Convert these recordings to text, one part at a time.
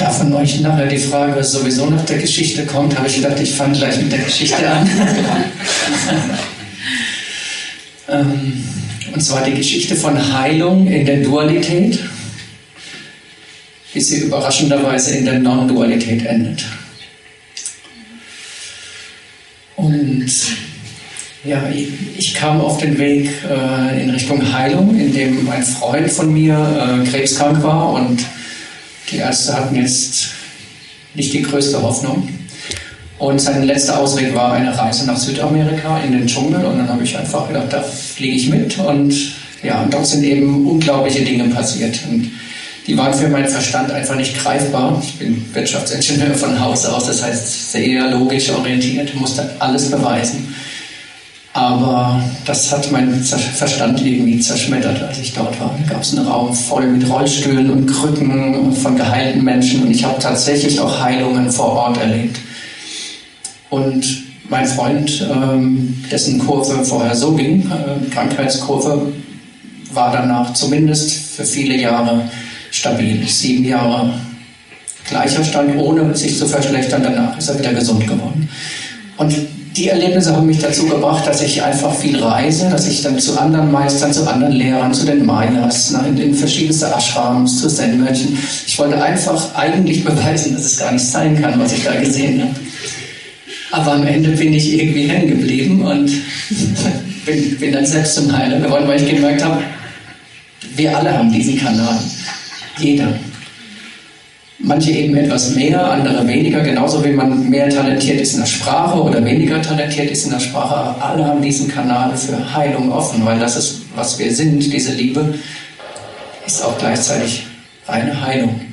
Da von euch nachher die Frage sowieso nach der Geschichte kommt, habe ich gedacht, ich fange gleich mit der Geschichte an. Und zwar die Geschichte von Heilung in der Dualität, bis sie überraschenderweise in der Non-Dualität endet. Und ja, ich kam auf den Weg in Richtung Heilung, indem ein Freund von mir krebskrank war und die Ärzte hatten jetzt nicht die größte Hoffnung. Und sein letzter Ausweg war eine Reise nach Südamerika in den Dschungel. Und dann habe ich einfach gedacht, da fliege ich mit. Und ja, und dort sind eben unglaubliche Dinge passiert. Und die waren für meinen Verstand einfach nicht greifbar. Ich bin Wirtschaftsingenieur von Haus aus, das heißt sehr logisch orientiert, musste alles beweisen. Aber das hat meinen Verstand irgendwie zerschmettert, als ich dort war. Da gab es einen Raum voll mit Rollstühlen und Krücken von geheilten Menschen. Und ich habe tatsächlich auch Heilungen vor Ort erlebt. Und mein Freund, dessen Kurve vorher so ging, Krankheitskurve, war danach zumindest für viele Jahre stabil. 7 Jahre gleicher Stand, ohne sich zu verschlechtern. Danach ist er wieder gesund geworden. Und die Erlebnisse haben mich dazu gebracht, dass ich einfach viel reise, dass ich dann zu anderen Meistern, zu anderen Lehrern, zu den Mayas, in verschiedenste Ashrams, zu Zen-Mönchen. Ich wollte einfach eigentlich beweisen, dass es gar nicht sein kann, was ich da gesehen habe. Aber am Ende bin ich irgendwie hängen geblieben und bin dann selbst zum Heiler geworden, weil ich gemerkt habe, wir alle haben diesen Kanal. Jeder. Manche eben etwas mehr, andere weniger, genauso wie man mehr talentiert ist in der Sprache oder weniger talentiert ist in der Sprache. Aber alle haben diesen Kanal für Heilung offen, weil das ist, was wir sind. Diese Liebe ist auch gleichzeitig reine Heilung.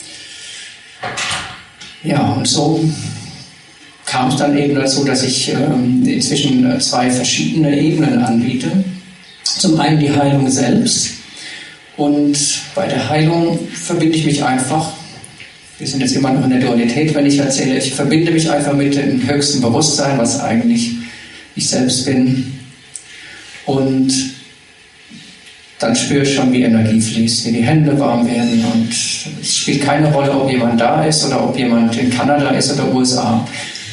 Ja, und so kam es dann eben dazu, dass ich inzwischen 2 verschiedene Ebenen anbiete. Zum einen die Heilung selbst. Und bei der Heilung verbinde ich mich einfach, wir sind jetzt immer noch in der Dualität, wenn ich erzähle, ich verbinde mich einfach mit dem höchsten Bewusstsein, was eigentlich ich selbst bin. Und dann spüre ich schon, wie Energie fließt, wie die Hände warm werden. Und es spielt keine Rolle, ob jemand da ist oder ob jemand in Kanada ist oder USA.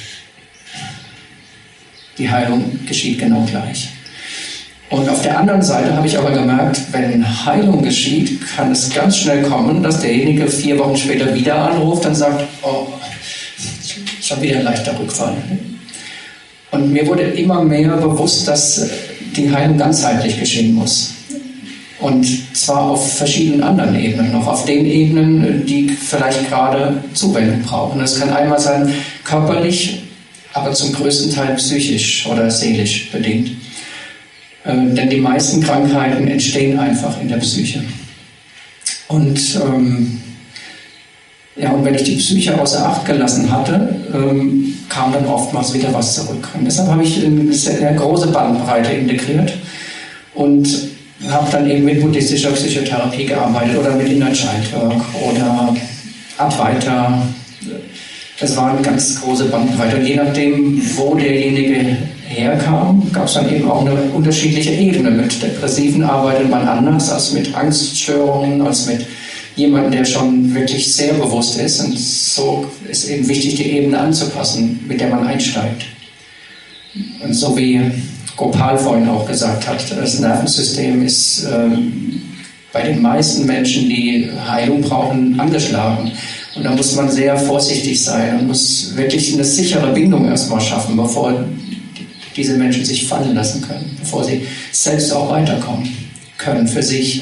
Die Heilung geschieht genau gleich. Und auf der anderen Seite habe ich aber gemerkt, wenn Heilung geschieht, kann es ganz schnell kommen, dass derjenige 4 Wochen später wieder anruft und sagt, oh, schon wieder ein leichter Rückfall. Und mir wurde immer mehr bewusst, dass die Heilung ganzheitlich geschehen muss. Und zwar auf verschiedenen anderen Ebenen, noch auf den Ebenen, die vielleicht gerade Zuwendung brauchen. Das kann einmal sein körperlich, aber zum größten Teil psychisch oder seelisch bedingt. Denn die meisten Krankheiten entstehen einfach in der Psyche. Und, und wenn ich die Psyche außer Acht gelassen hatte, kam dann oftmals wieder was zurück. Und deshalb habe ich eine sehr große Bandbreite integriert und habe dann eben mit buddhistischer Psychotherapie gearbeitet oder mit Inner Child Work oder Advaita. Es war eine ganz große Bandbreite. Und je nachdem, wo derjenige herkam, gab es dann eben auch eine unterschiedliche Ebene. Mit Depressiven arbeitet man anders als mit Angststörungen, als mit jemandem, der schon wirklich sehr bewusst ist. Und so ist eben wichtig, die Ebene anzupassen, mit der man einsteigt. Und so wie Gopal vorhin auch gesagt hat, das Nervensystem ist bei den meisten Menschen, die Heilung brauchen, angeschlagen. Und da muss man sehr vorsichtig sein und muss wirklich eine sichere Bindung erstmal schaffen, bevor diese Menschen sich fallen lassen können, bevor sie selbst auch weiterkommen können für sich.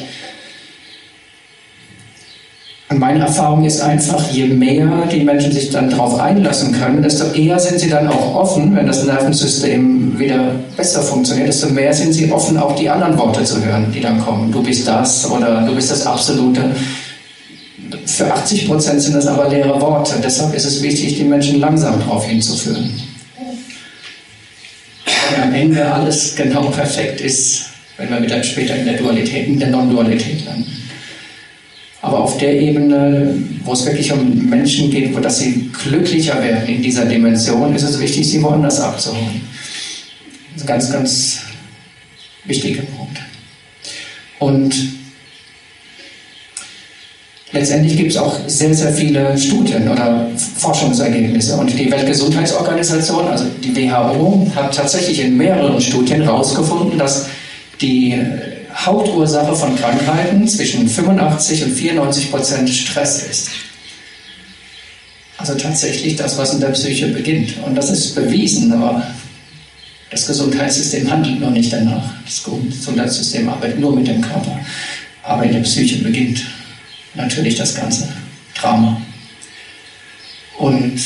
Und meine Erfahrung ist einfach, je mehr die Menschen sich dann darauf einlassen können, desto eher sind sie dann auch offen, wenn das Nervensystem wieder besser funktioniert, desto mehr sind sie offen, auch die anderen Worte zu hören, die dann kommen. Du bist das oder du bist das Absolute. Für 80% sind das aber leere Worte. Deshalb ist es wichtig, die Menschen langsam darauf hinzuführen. Wenn am Ende alles genau perfekt ist, wenn wir wieder später in der Dualität, in der Non-Dualität landen. Aber auf der Ebene, wo es wirklich um Menschen geht, wo dass sie glücklicher werden in dieser Dimension, ist es wichtig, sie woanders abzuholen. Das ist ein ganz, ganz wichtiger Punkt. Und letztendlich gibt es auch sehr, sehr viele Studien oder Forschungsergebnisse. Und die Weltgesundheitsorganisation, also die WHO, hat tatsächlich in mehreren Studien herausgefunden, dass die Hauptursache von Krankheiten zwischen 85 und 94% Stress ist. Also tatsächlich das, was in der Psyche beginnt. Und das ist bewiesen, aber das Gesundheitssystem handelt noch nicht danach. Das Gesundheitssystem arbeitet nur mit dem Körper. Aber in der Psyche beginnt natürlich das ganze Drama. Und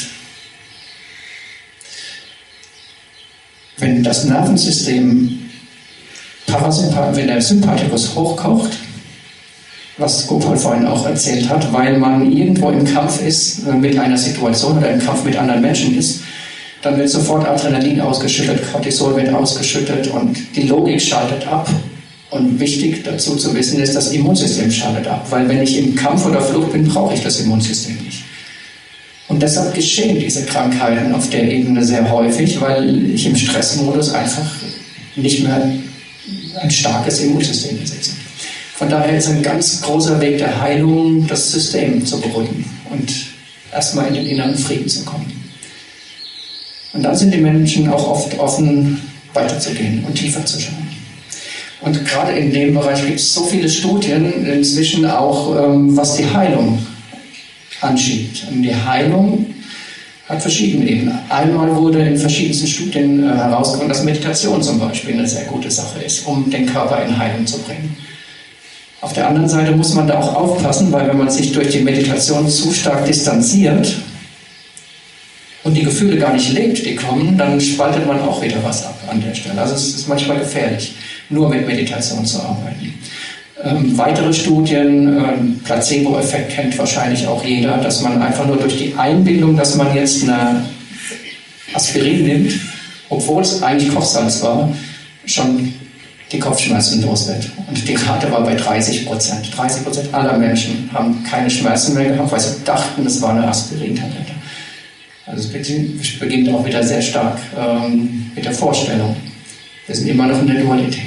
wenn das Nervensystem wenn der Sympathikus hochkocht, was Gopal vorhin auch erzählt hat, weil man irgendwo im Kampf ist mit einer Situation oder im Kampf mit anderen Menschen ist, dann wird sofort Adrenalin ausgeschüttet, Cortisol wird ausgeschüttet und die Logik schaltet ab. Und wichtig dazu zu wissen ist, das Immunsystem schaltet ab, weil wenn ich im Kampf oder Flucht bin, brauche ich das Immunsystem nicht. Und deshalb geschehen diese Krankheiten auf der Ebene sehr häufig, weil ich im Stressmodus einfach nicht mehr ein starkes Immunsystem besitze. Von daher ist ein ganz großer Weg der Heilung, das System zu beruhigen und erstmal in den inneren Frieden zu kommen. Und dann sind die Menschen auch oft offen, weiterzugehen und tiefer zu schauen. Und gerade in dem Bereich gibt es so viele Studien inzwischen auch, was die Heilung anschiebt. Und die Heilung hat verschiedene Ebenen. Einmal wurde in verschiedensten Studien herausgefunden, dass Meditation zum Beispiel eine sehr gute Sache ist, um den Körper in Heilung zu bringen. Auf der anderen Seite muss man da auch aufpassen, weil wenn man sich durch die Meditation zu stark distanziert und die Gefühle gar nicht lebt, die kommen, dann spaltet man auch wieder was ab an der Stelle. Also es ist manchmal gefährlich, nur mit Meditation zu arbeiten. Weitere Studien, Placebo-Effekt kennt wahrscheinlich auch jeder, dass man einfach nur durch die Einbildung, dass man jetzt eine Aspirin nimmt, obwohl es eigentlich Kochsalz war, schon die Kopfschmerzen los wird. Und die Rate war bei 30%. 30% aller Menschen haben keine Schmerzen mehr gehabt, weil sie dachten, es war eine Aspirin-Tablette. Also es beginnt auch wieder sehr stark mit der Vorstellung. Wir sind immer noch in der Dualität.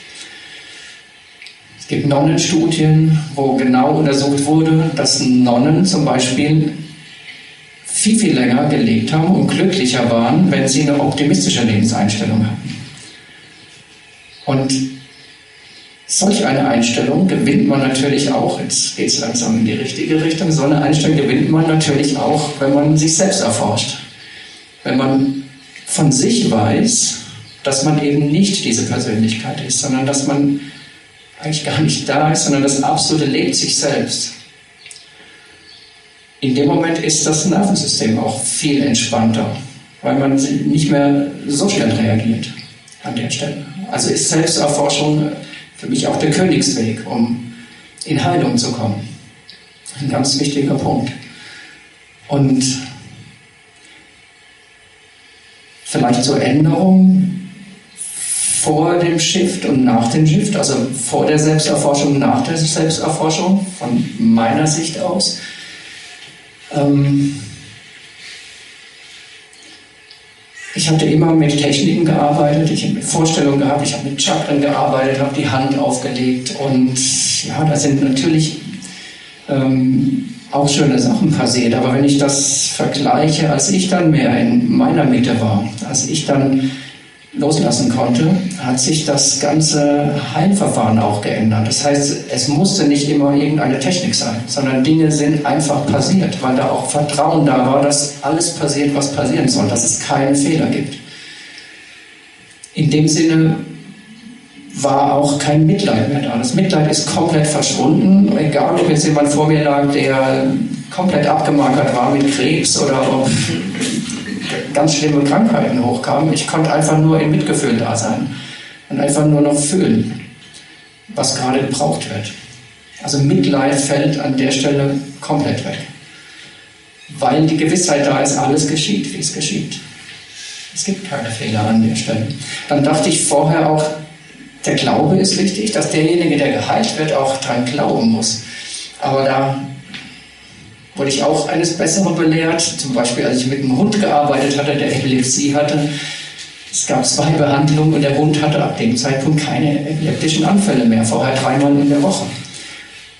Es gibt Nonnenstudien, wo genau untersucht wurde, dass Nonnen zum Beispiel viel, viel länger gelebt haben und glücklicher waren, wenn sie eine optimistische Lebenseinstellung hatten. Und solch eine Einstellung gewinnt man natürlich auch, jetzt geht es langsam in die richtige Richtung, so eine Einstellung gewinnt man natürlich auch, wenn man sich selbst erforscht. Wenn man von sich weiß, dass man eben nicht diese Persönlichkeit ist, sondern dass man eigentlich gar nicht da ist, sondern das Absolute lebt sich selbst. In dem Moment ist das Nervensystem auch viel entspannter, weil man nicht mehr so schnell reagiert an der Stelle. Also ist Selbsterforschung für mich auch der Königsweg, um in Heilung zu kommen. Ein ganz wichtiger Punkt. Und vielleicht zur Änderung vor dem Shift und nach dem Shift, also vor der Selbsterforschung, nach der Selbsterforschung, von meiner Sicht aus. Ich hatte immer mit Techniken gearbeitet, ich habe mit Vorstellungen gehabt, ich habe mit Chakren gearbeitet, habe die Hand aufgelegt und ja, da sind natürlich auch schöne Sachen passiert. Aber wenn ich das vergleiche, als ich dann mehr in meiner Mitte war, als ich dann loslassen konnte, hat sich das ganze Heilverfahren auch geändert. Das heißt, es musste nicht immer irgendeine Technik sein, sondern Dinge sind einfach passiert, weil da auch Vertrauen da war, dass alles passiert, was passieren soll, dass es keinen Fehler gibt. In dem Sinne war auch kein Mitleid mehr da. Das Mitleid ist komplett verschwunden, egal ob jetzt jemand vor mir lag, der komplett abgemagert war mit Krebs oder ob ganz schlimme Krankheiten hochkamen. Ich konnte einfach nur im Mitgefühl da sein und einfach nur noch fühlen, was gerade gebraucht wird. Also Mitleid fällt an der Stelle komplett weg, weil die Gewissheit da ist, alles geschieht, wie es geschieht. Es gibt keine Fehler an der Stelle. Dann dachte ich vorher auch, der Glaube ist wichtig, dass derjenige, der geheilt wird, auch dran glauben muss. Aber da wurde ich auch eines Besseren belehrt. Zum Beispiel, als ich mit einem Hund gearbeitet hatte, der Epilepsie hatte. Es gab 2 Behandlungen und der Hund hatte ab dem Zeitpunkt keine epileptischen Anfälle mehr, vorher 3-mal in der Woche.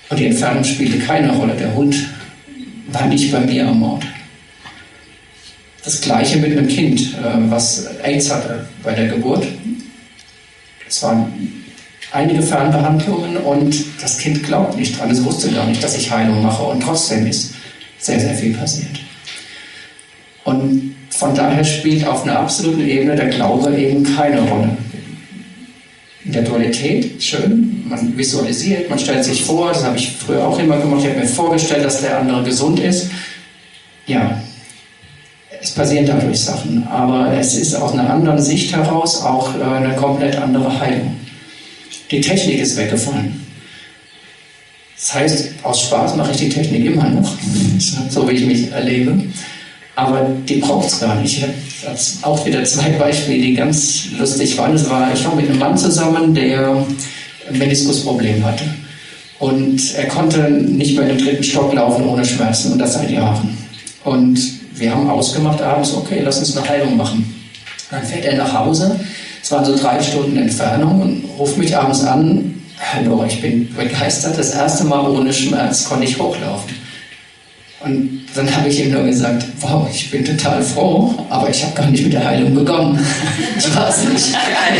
Und die Entfernung spielte keine Rolle. Der Hund war nicht bei mir am Ort. Das Gleiche mit einem Kind, was AIDS hatte bei der Geburt. Es waren einige Fernbehandlungen und das Kind glaubt nicht dran. Es wusste gar nicht, dass ich Heilung mache und trotzdem ist sehr, sehr viel passiert. Und von daher spielt auf einer absoluten Ebene der Glaube eben keine Rolle. In der Dualität, schön, man visualisiert, man stellt sich vor, das habe ich früher auch immer gemacht, ich habe mir vorgestellt, dass der andere gesund ist. Ja, es passieren dadurch Sachen, aber es ist aus einer anderen Sicht heraus auch eine komplett andere Heilung. Die Technik ist weggefallen. Das heißt, aus Spaß mache ich die Technik immer noch, so wie ich mich erlebe. Aber die braucht es gar nicht. Ich habe auch wieder 2 Beispiele, die ganz lustig waren. Ich war mit einem Mann zusammen, der ein Meniskusproblem hatte. Und er konnte nicht mehr in den 3. Stock laufen ohne Schmerzen, und das seit Jahren. Und wir haben ausgemacht abends, okay, lass uns eine Heilung machen. Dann fährt er nach Hause, es waren so 3 Stunden Entfernung, und ruft mich abends an: Hallo, ich bin begeistert, das erste Mal ohne Schmerz konnte ich hochlaufen. Und dann habe ich ihm nur gesagt: Wow, ich bin total froh, aber ich habe gar nicht mit der Heilung begonnen. Ich war es nicht.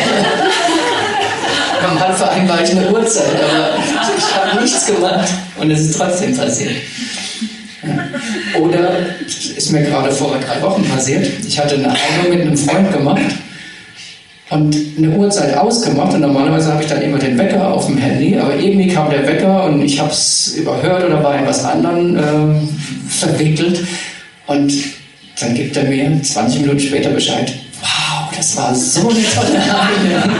Normal vereinbare ich eine Uhrzeit, aber ich habe nichts gemacht und es ist trotzdem passiert. Oder, ist mir gerade vor 3 Wochen passiert, ich hatte eine Heilung mit einem Freund gemacht und eine Uhrzeit ausgemacht, und normalerweise habe ich dann immer den Wecker auf dem Handy, aber irgendwie kam der Wecker und ich habe es überhört oder war in was anderem verwickelt, und dann gibt er mir 20 Minuten später Bescheid: Wow, das war so eine tolle Heilung.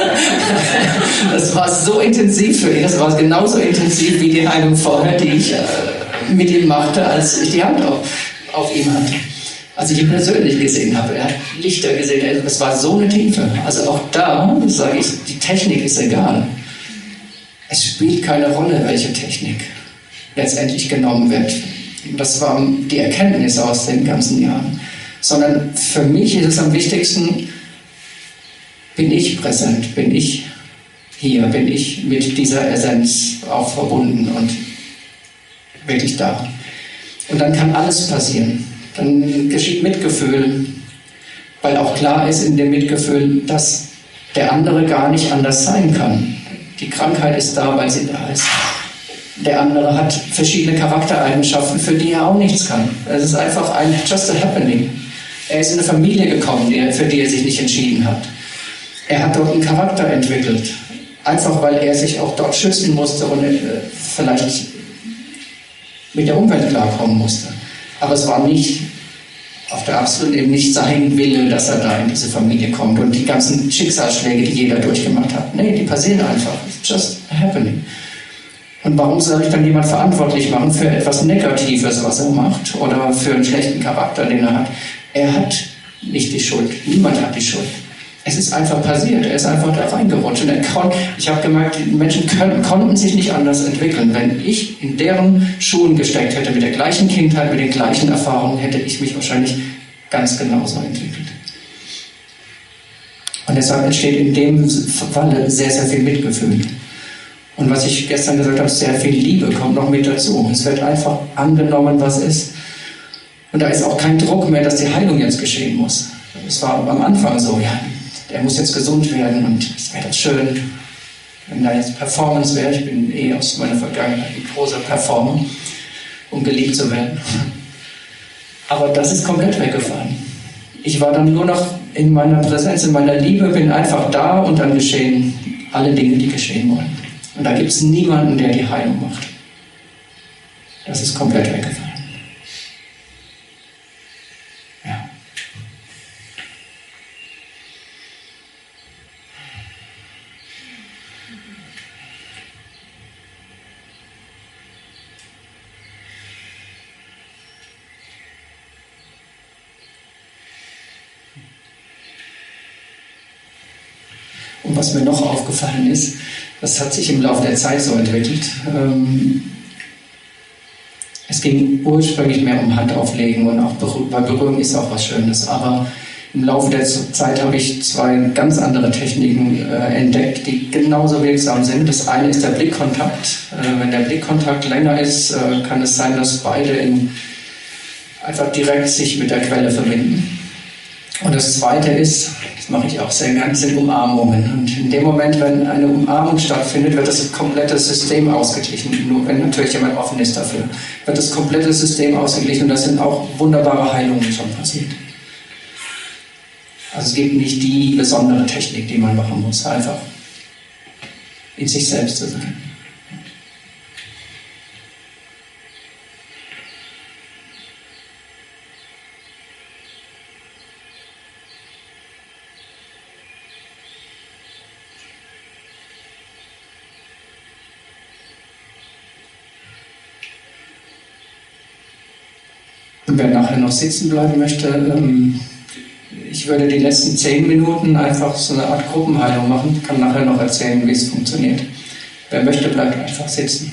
Das war so intensiv für ihn, das war genauso intensiv wie die Heilung vorher, die ich mit ihm machte, als ich die Hand auf ihm hatte. Als ich ihn persönlich gesehen habe, er hat Lichter gesehen, es war so eine Tiefe. Also auch da sage ich, die Technik ist egal. Es spielt keine Rolle, welche Technik letztendlich genommen wird. Das war die Erkenntnis aus den ganzen Jahren. Sondern für mich ist es am wichtigsten, bin ich präsent, bin ich hier, bin ich mit dieser Essenz auch verbunden und wirklich da. Und dann kann alles passieren. Dann geschieht Mitgefühl, weil auch klar ist in dem Mitgefühl, dass der andere gar nicht anders sein kann. Die Krankheit ist da, weil sie da ist. Der andere hat verschiedene Charaktereigenschaften, für die er auch nichts kann. Es ist einfach just a happening. Er ist in eine Familie gekommen, für die er sich nicht entschieden hat. Er hat dort einen Charakter entwickelt, einfach weil er sich auch dort schützen musste und vielleicht mit der Umwelt klarkommen musste. Aber es war nicht auf der absoluten Ebene nicht sein Wille, dass er da in diese Familie kommt, und die ganzen Schicksalsschläge, die jeder durchgemacht hat. Nee, die passieren einfach. It's just happening. Und warum soll ich dann jemand verantwortlich machen für etwas Negatives, was er macht, oder für einen schlechten Charakter, den er hat? Er hat nicht die Schuld. Niemand hat die Schuld. Es ist einfach passiert. Er ist einfach da reingerutscht. Und ich habe gemerkt, die Menschen konnten sich nicht anders entwickeln. Wenn ich in deren Schuhen gesteckt hätte, mit der gleichen Kindheit, mit den gleichen Erfahrungen, hätte ich mich wahrscheinlich ganz genauso entwickelt. Und deshalb entsteht in dem Falle sehr, sehr viel Mitgefühl. Und was ich gestern gesagt habe, sehr viel Liebe kommt noch mit dazu. Es wird einfach angenommen, was ist. Und da ist auch kein Druck mehr, dass die Heilung jetzt geschehen muss. Es war am Anfang so, ja, der muss jetzt gesund werden, und es wäre doch schön, wenn da jetzt Performance wäre. Ich bin aus meiner Vergangenheit ein großer Performer, um geliebt zu werden. Aber das ist komplett weggefallen. Ich war dann nur noch in meiner Präsenz, in meiner Liebe, bin einfach da, und dann geschehen alle Dinge, die geschehen wollen. Und da gibt es niemanden, der die Heilung macht. Das ist komplett weggefallen. Ja. Und was mir noch aufgefallen ist, das hat sich im Laufe der Zeit so entwickelt. Es ging ursprünglich mehr um Handauflegen, und auch Berührung ist auch was Schönes. Aber im Laufe der Zeit habe ich zwei ganz andere Techniken entdeckt, die genauso wirksam sind. Das eine ist der Blickkontakt. Wenn der Blickkontakt länger ist, kann es sein, dass beide einfach direkt sich mit der Quelle verbinden. Und das zweite ist, das mache ich auch sehr gerne, sind Umarmungen. Und in dem Moment, wenn eine Umarmung stattfindet, wird das komplette System ausgeglichen. Nur wenn natürlich jemand offen ist dafür, wird das komplette System ausgeglichen. Und da sind auch wunderbare Heilungen schon passiert. Also es gibt nicht die besondere Technik, die man machen muss, einfach in sich selbst zu sein. Und wer nachher noch sitzen bleiben möchte, ich würde die letzten 10 Minuten einfach so eine Art Gruppenheilung machen, kann nachher noch erzählen, wie es funktioniert. Wer möchte, bleibt einfach sitzen.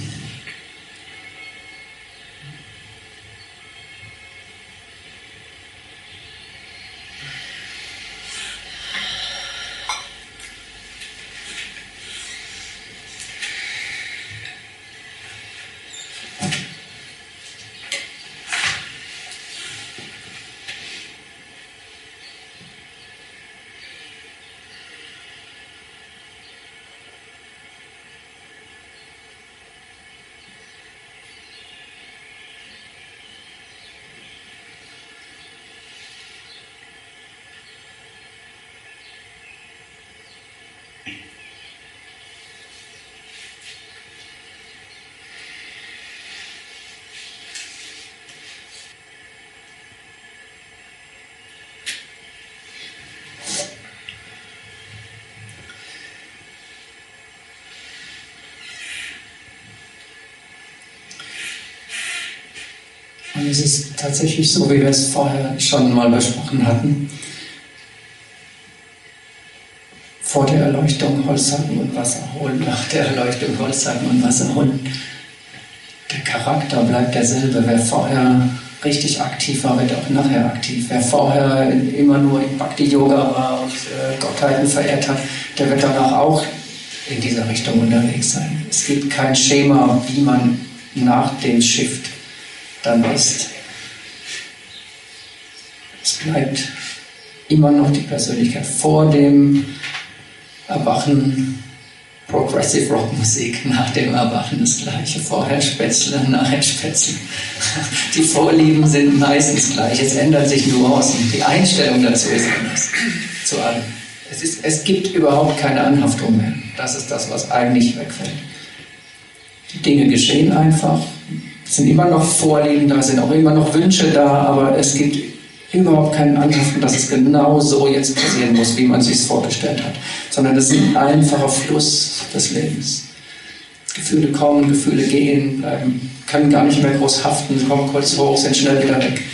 Und es ist tatsächlich so, wie wir es vorher schon mal besprochen hatten. Vor der Erleuchtung Holzhacken und Wasser holen, nach der Erleuchtung Holzhacken und Wasser holen. Der Charakter bleibt derselbe. Wer vorher richtig aktiv war, wird auch nachher aktiv. Wer vorher immer nur in Bhakti-Yoga war und Gottheiten verehrt hat, der wird danach auch in dieser Richtung unterwegs sein. Es gibt kein Schema, wie man nach dem Shift dann ist. Es bleibt immer noch die Persönlichkeit vor dem Erwachen, Progressive Rock Musik, nach dem Erwachen das Gleiche, vorher Spätzle, nachher Spätzle. Die Vorlieben sind meistens gleich, es ändert sich Nuancen, die Einstellung dazu ist anders, zu allem. Es gibt überhaupt keine Anhaftung mehr, das ist das, was eigentlich wegfällt. Die Dinge geschehen einfach, es sind immer noch Vorlieben da, sind auch immer noch Wünsche da, aber es gibt überhaupt keinen Anhaften, dass es genau so jetzt passieren muss, wie man es sich vorgestellt hat, sondern es ist ein einfacher Fluss des Lebens. Gefühle kommen, Gefühle gehen, bleiben, können gar nicht mehr groß haften, kommen kurz hoch, sind schnell wieder weg.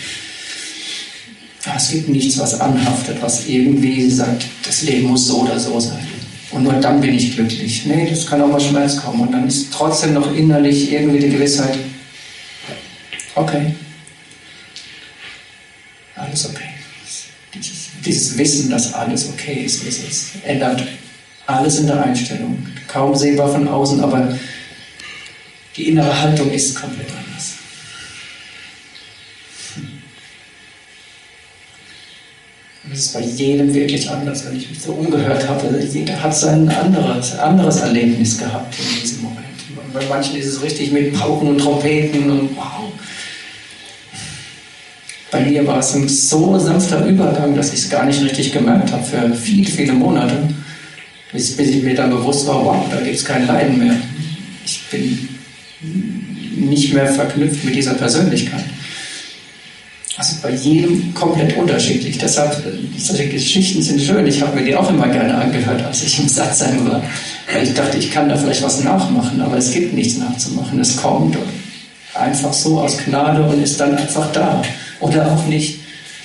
Es gibt nichts, was anhaftet, was irgendwie sagt, das Leben muss so oder so sein. Und nur dann bin ich glücklich. Nee, das kann auch mal Schmerz kommen. Und dann ist trotzdem noch innerlich irgendwie die Gewissheit, okay, alles okay. Dieses Wissen, dass alles okay ist, wie es ist, ändert alles in der Einstellung. Kaum sehbar von außen, aber die innere Haltung ist komplett anders. Und das ist bei jedem wirklich anders, wenn ich mich so umgehört habe. Jeder hat sein anderes Erlebnis gehabt in diesem Moment. Bei manchen ist es richtig mit Pauken und Trompeten und wow. Bei mir war es ein so sanfter Übergang, dass ich es gar nicht richtig gemerkt habe für viele, viele Monate, bis ich mir dann bewusst war, wow, da gibt es kein Leiden mehr. Ich bin nicht mehr verknüpft mit dieser Persönlichkeit. Also bei jedem komplett unterschiedlich. Deshalb, solche Geschichten sind schön. Ich habe mir die auch immer gerne angehört, als ich im Satsang war. Weil ich dachte, ich kann da vielleicht was nachmachen, aber es gibt nichts nachzumachen. Es kommt einfach so aus Gnade und ist dann einfach da. Oder auch nicht.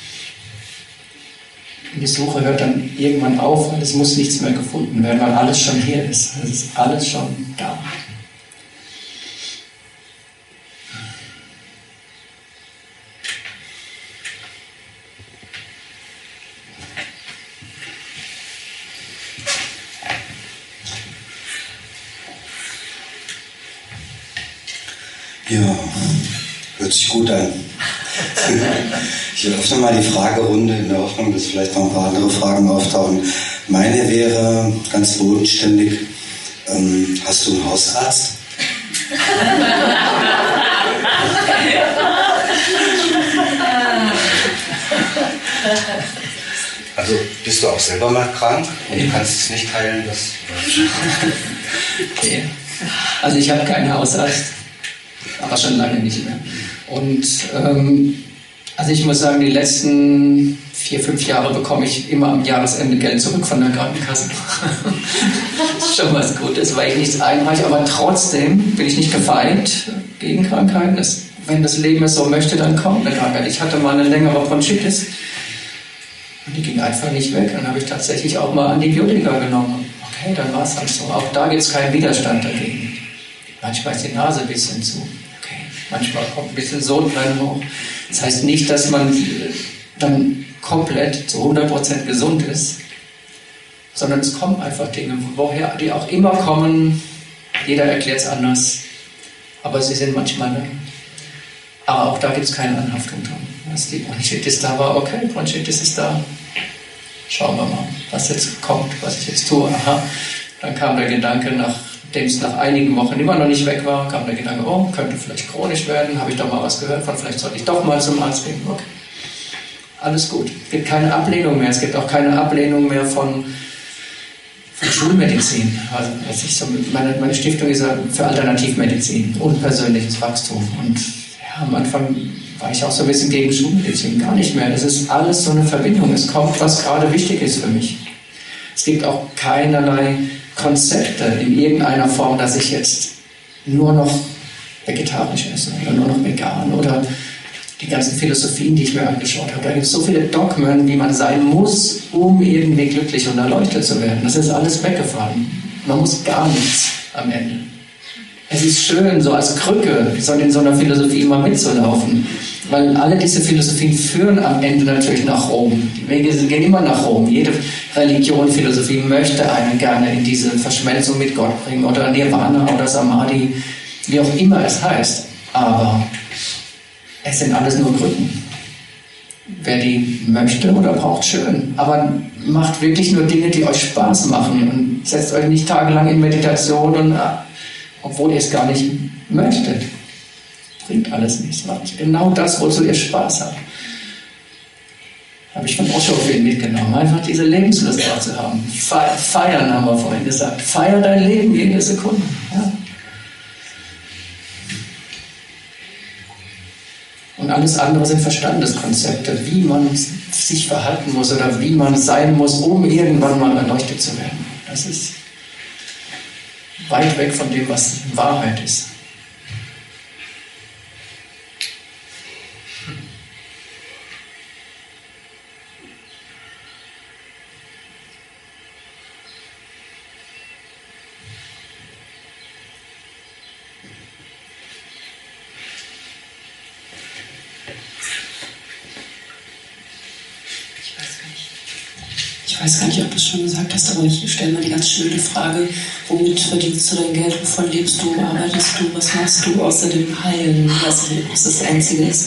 Die Suche hört dann irgendwann auf, weil es muss nichts mehr gefunden werden, weil alles schon hier ist. Es ist alles schon da. Ja, hört sich gut an. Ich öffne mal die Fragerunde in der Hoffnung, dass vielleicht noch ein paar andere Fragen auftauchen. Meine wäre ganz bodenständig, hast du einen Hausarzt? Also bist du auch selber mal krank und kannst es nicht teilen? Okay. Also ich habe keinen Hausarzt, aber schon lange nicht mehr. Und also ich muss sagen, die letzten 4-5 Jahre bekomme ich immer am Jahresende Geld zurück von der Krankenkasse. Das ist schon was Gutes, weil ich nichts einreiche, aber trotzdem bin ich nicht gefeit gegen Krankheiten. Wenn das Leben es so möchte, dann kommt eine Krankheit. Ich hatte mal eine längere Bronchitis und die ging einfach nicht weg. Dann habe ich tatsächlich auch mal Antibiotika genommen. Okay, dann war es halt so. Auch da gibt es keinen Widerstand dagegen. Manchmal ist die Nase ein bisschen zu. Okay, manchmal kommt ein bisschen Sodbrennen hoch. Das heißt nicht, dass man dann komplett zu 100% gesund ist, sondern es kommen einfach Dinge, woher die auch immer kommen. Jeder erklärt es anders, aber sie sind manchmal da. Aber auch da gibt es keine Anhaftung dran. Als die Bronchitis da war, okay, Bronchitis ist da. Schauen wir mal, was jetzt kommt, was ich jetzt tue. Aha. Dann kam der Gedanke, nachdem es nach einigen Wochen immer noch nicht weg war, kam der Gedanke, oh, könnte vielleicht chronisch werden. Habe ich doch mal was gehört von, vielleicht sollte ich doch mal zum Arzt gehen. Okay. Alles gut. Es gibt keine Ablehnung mehr. Es gibt auch keine Ablehnung mehr von Schulmedizin. Also meine Stiftung ist ja für Alternativmedizin und persönliches Wachstum. Und ja, am Anfang war ich auch so ein bisschen gegen Schulmedizin. Gar nicht mehr. Das ist alles so eine Verbindung. Es kommt, was gerade wichtig ist für mich. Es gibt auch keinerlei Konzepte in irgendeiner Form, dass ich jetzt nur noch vegetarisch esse oder nur noch vegan oder die ganzen Philosophien, die ich mir angeschaut habe. Da gibt es so viele Dogmen, die man sein muss, um irgendwie glücklich und erleuchtet zu werden. Das ist alles weggefallen. Man muss gar nichts am Ende. Es ist schön, so als Krücke in so einer Philosophie immer mitzulaufen, weil alle diese Philosophien führen am Ende natürlich nach Rom. Die Wege gehen immer nach Rom. Jede Religion, Philosophie möchte einen gerne in diese Verschmelzung mit Gott bringen oder Nirvana oder Samadhi, wie auch immer es heißt. Aber es sind alles nur Krücken. Wer die möchte oder braucht, schön. Aber macht wirklich nur Dinge, die euch Spaß machen und setzt euch nicht tagelang in Meditation und obwohl ihr es gar nicht möchtet. Bringt alles nichts. Macht genau das, wozu ihr Spaß habt. Habe ich von Osho viel mitgenommen. Einfach diese Lebenslust auch zu haben. Feiern, haben wir vorhin gesagt. Feier dein Leben jede Sekunde. Ja. Und alles andere sind Verstandeskonzepte, wie man sich verhalten muss oder wie man sein muss, um irgendwann mal erleuchtet zu werden. Das ist weit weg von dem, was Wahrheit ist. Ich weiß gar nicht, ob du es schon gesagt hast, aber ich stelle mal die ganz schnelle Frage, womit verdienst du dein Geld, wovon lebst du, arbeitest du, was machst du außer dem Heilen, was das Einzige ist?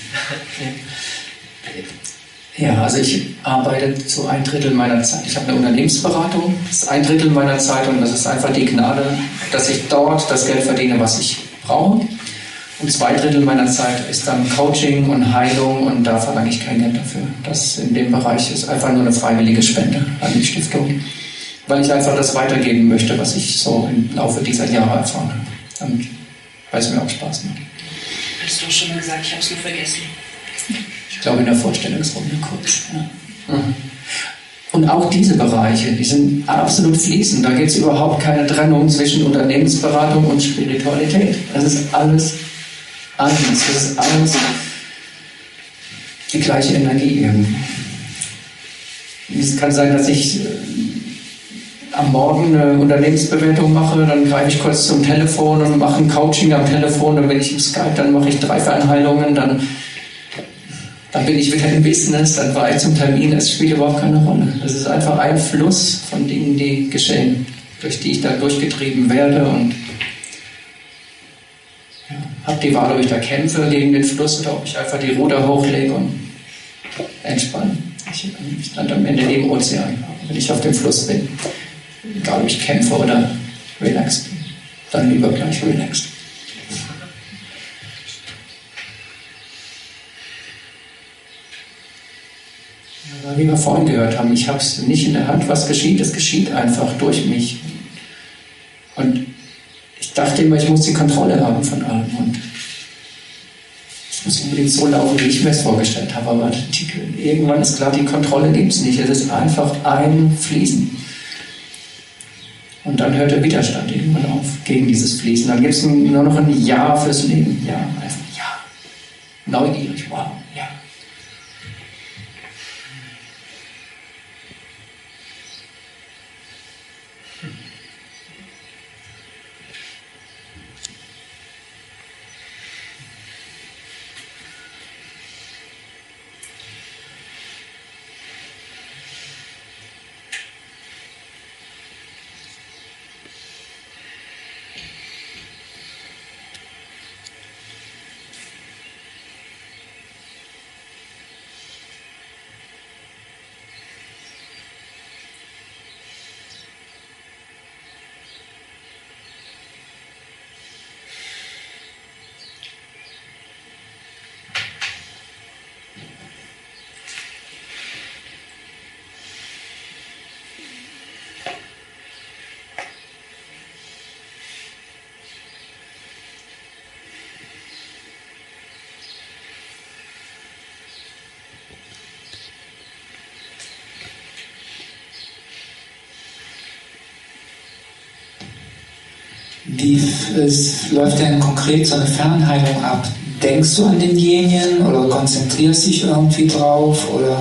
Ja, also ich arbeite zu 1/3 meiner Zeit. Ich habe eine Unternehmensberatung, das ist 1/3 meiner Zeit und das ist einfach die Gnade, dass ich dort das Geld verdiene, was ich brauche. Und 2/3 meiner Zeit ist dann Coaching und Heilung und da verlange ich kein Geld dafür. Das in dem Bereich ist einfach nur eine freiwillige Spende an die Stiftung, weil ich einfach das weitergeben möchte, was ich so im Laufe dieser Jahre erfahren habe. Und weil es mir auch Spaß macht. Hast du schon mal gesagt, ich habe es nur vergessen. Ich glaube in der Vorstellungsrunde kurz. Ja. Und auch diese Bereiche, die sind absolut fließend. Da gibt es überhaupt keine Trennung zwischen Unternehmensberatung und Spiritualität. Das ist alles eins. Das ist alles die gleiche Energie irgendwie. Es kann sein, dass ich am Morgen eine Unternehmensbewertung mache, dann greife ich kurz zum Telefon und mache ein Coaching am Telefon, dann bin ich im Skype, dann mache ich 3 Fernheilungen, dann bin ich wieder im Business, dann war ich zum Termin, es spielt überhaupt keine Rolle. Das ist einfach ein Fluss von Dingen, die geschehen, durch die ich da durchgetrieben werde und ja. habe die Wahl, ob ich da kämpfe gegen den Fluss oder ob ich einfach die Ruder hochlege und entspanne. Ich lande am Ende im Ozean, wenn ich auf dem Fluss bin. Egal, ob ich kämpfe oder relaxed bin. Dann lieber gleich relaxed. Ja, wie wir vorhin gehört haben, ich habe es nicht in der Hand, was geschieht. Es geschieht einfach durch mich. Und ich dachte immer, ich muss die Kontrolle haben von allem. Und es muss unbedingt so laufen, wie ich mir es vorgestellt habe. Aber irgendwann ist klar, die Kontrolle gibt es nicht. Es ist einfach ein Fließen. Und dann hört der Widerstand irgendwann auf gegen dieses Fließen. Dann gibt es nur noch ein Ja fürs Leben. Ja, einfach Ja. Neugierig, wow, ja. Wie läuft denn konkret so eine Fernheilung ab? Denkst du an denjenigen oder konzentrierst dich irgendwie drauf? Oder?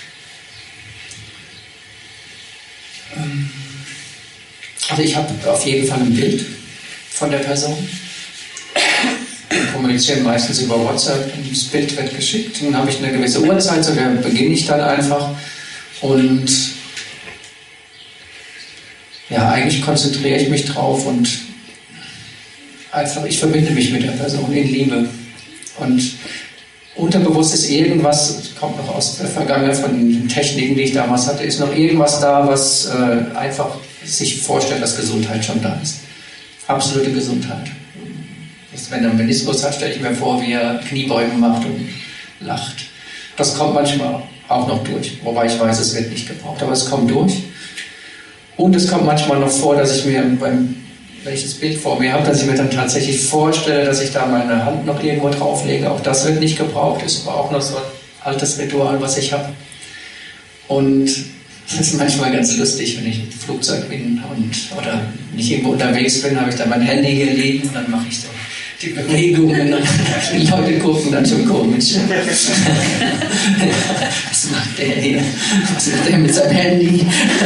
Also ich habe auf jeden Fall ein Bild von der Person. Wir kommunizieren meistens über WhatsApp und das Bild wird geschickt. Dann habe ich eine gewisse Uhrzeit, so da beginne ich dann einfach. Und ja, eigentlich konzentriere ich mich drauf und einfach, ich verbinde mich mit der Person in Liebe. Und unterbewusst ist irgendwas, kommt noch aus der Vergangenheit von den Techniken, die ich damals hatte, ist noch irgendwas da, was einfach sich vorstellt, dass Gesundheit schon da ist. Absolute Gesundheit. Wenn er einen Meniskus hat, stelle ich mir vor, wie er Kniebeugen macht und lacht. Das kommt manchmal auch noch durch, wobei ich weiß, es wird nicht gebraucht, aber es kommt durch. Und es kommt manchmal noch vor, dass ich mir wenn ich das Bild vor mir habe, dass ich mir dann tatsächlich vorstelle, dass ich da meine Hand noch irgendwo drauflege. Auch das wird nicht gebraucht, ist aber auch noch so ein altes Ritual, was ich habe. Und es ist manchmal ganz lustig, wenn ich im Flugzeug bin oder nicht irgendwo unterwegs bin, habe ich dann mein Handy hier liegen und dann mache ich so die Bewegungen und die Leute gucken dann schon komisch. Was macht der hier? Was macht der mit seinem Handy?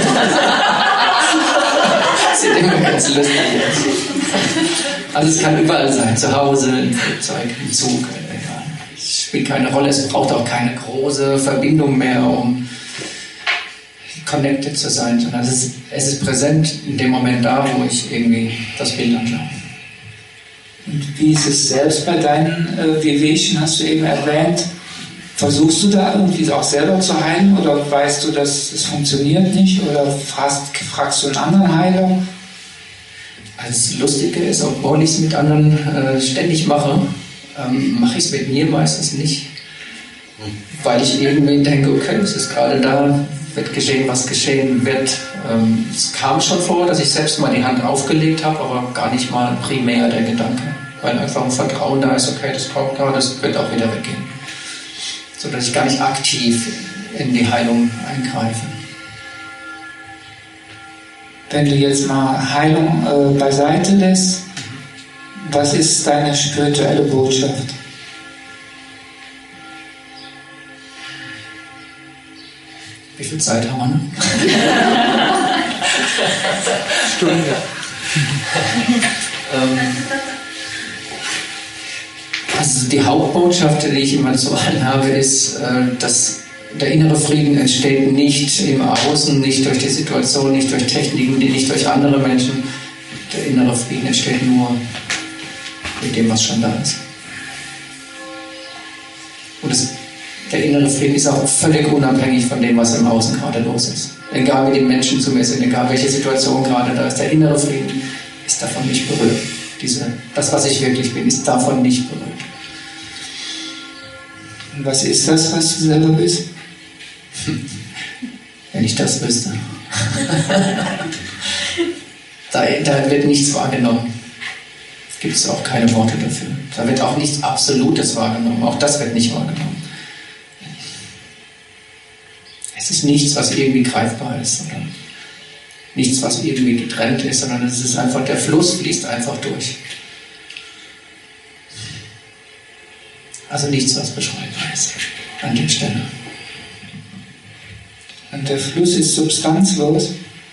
Sieht immer ganz lustig aus. Also es kann überall sein, zu Hause, im Flugzeug, im Zug, es spielt keine Rolle, es braucht auch keine große Verbindung mehr, um connected zu sein, sondern es ist präsent in dem Moment da, wo ich irgendwie das Bild anschaue. Und wie ist es selbst bei deinen Wehwehchen, hast du eben erwähnt? Versuchst du da irgendwie auch selber zu heilen oder weißt du, dass es funktioniert nicht oder fragst du einen anderen Heiler? Also das Lustige ist, obwohl ich es mit anderen ständig mache, mache ich es mit mir meistens nicht. Weil ich irgendwie denke, okay, es ist gerade da, wird geschehen, was geschehen wird. Es kam schon vor, dass ich selbst mal die Hand aufgelegt habe, aber gar nicht mal primär der Gedanke. Weil einfach ein Vertrauen da ist, okay, das kommt gerade, das wird auch wieder weggehen. Sodass ich gar nicht aktiv in die Heilung eingreife. Wenn du jetzt mal Heilung beiseite lässt, was ist deine spirituelle Botschaft? Wie viel Zeit haben wir noch? Stunde. Also die Hauptbotschaft, die ich immer zu allen habe, ist, dass der innere Frieden entsteht nicht im Außen, nicht durch die Situation, nicht durch Techniken, nicht durch andere Menschen. Der innere Frieden entsteht nur mit dem, was schon da ist. Und der innere Frieden ist auch völlig unabhängig von dem, was im Außen gerade los ist. Egal wie die Menschen zu mir sind, egal welche Situation gerade da ist, der innere Frieden ist davon nicht berührt. Das, was ich wirklich bin, ist davon nicht berührt. Und was ist das, was du selber bist? Wenn ich das wüsste. Da wird nichts wahrgenommen. Es gibt auch keine Worte dafür. Da wird auch nichts Absolutes wahrgenommen. Auch das wird nicht wahrgenommen. Es ist nichts, was irgendwie greifbar ist. Oder nichts, was irgendwie getrennt ist, sondern es ist einfach, der Fluss fließt einfach durch. Also nichts, was beschreibbar ist an der Stelle. Und der Fluss ist substanzlos?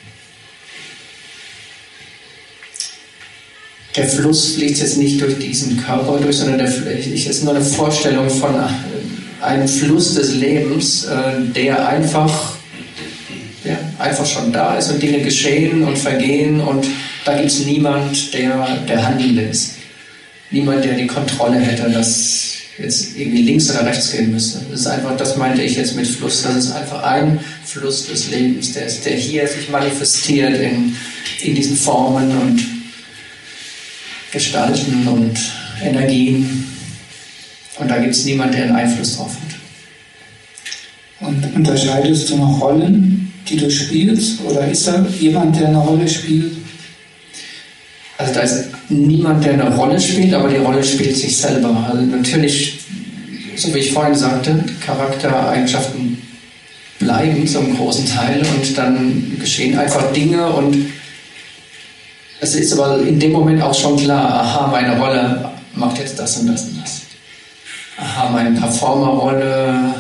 Der Fluss fließt jetzt nicht durch diesen Körper durch, sondern ist nur eine Vorstellung von einem Fluss des Lebens, der einfach schon da ist und Dinge geschehen und vergehen und da gibt es niemand, der Handelnde ist. Niemand, der die Kontrolle hätte, dass jetzt irgendwie links oder rechts gehen müsste. Das ist einfach, das meinte ich jetzt mit Fluss, das ist einfach ein Fluss des Lebens, der hier sich manifestiert in diesen Formen und Gestalten und Energien. Und da gibt es niemanden, der einen Einfluss drauf hat. Und unterscheidest du noch Rollen, die du spielst? Oder ist da jemand, der eine Rolle spielt? Also da ist niemand, der eine Rolle spielt, aber die Rolle spielt sich selber. Also natürlich, so wie ich vorhin sagte, Charaktereigenschaften bleiben zum großen Teil und dann geschehen einfach Dinge und es ist aber in dem Moment auch schon klar, aha, meine Rolle macht jetzt das und das und das. Aha, meine Performerrolle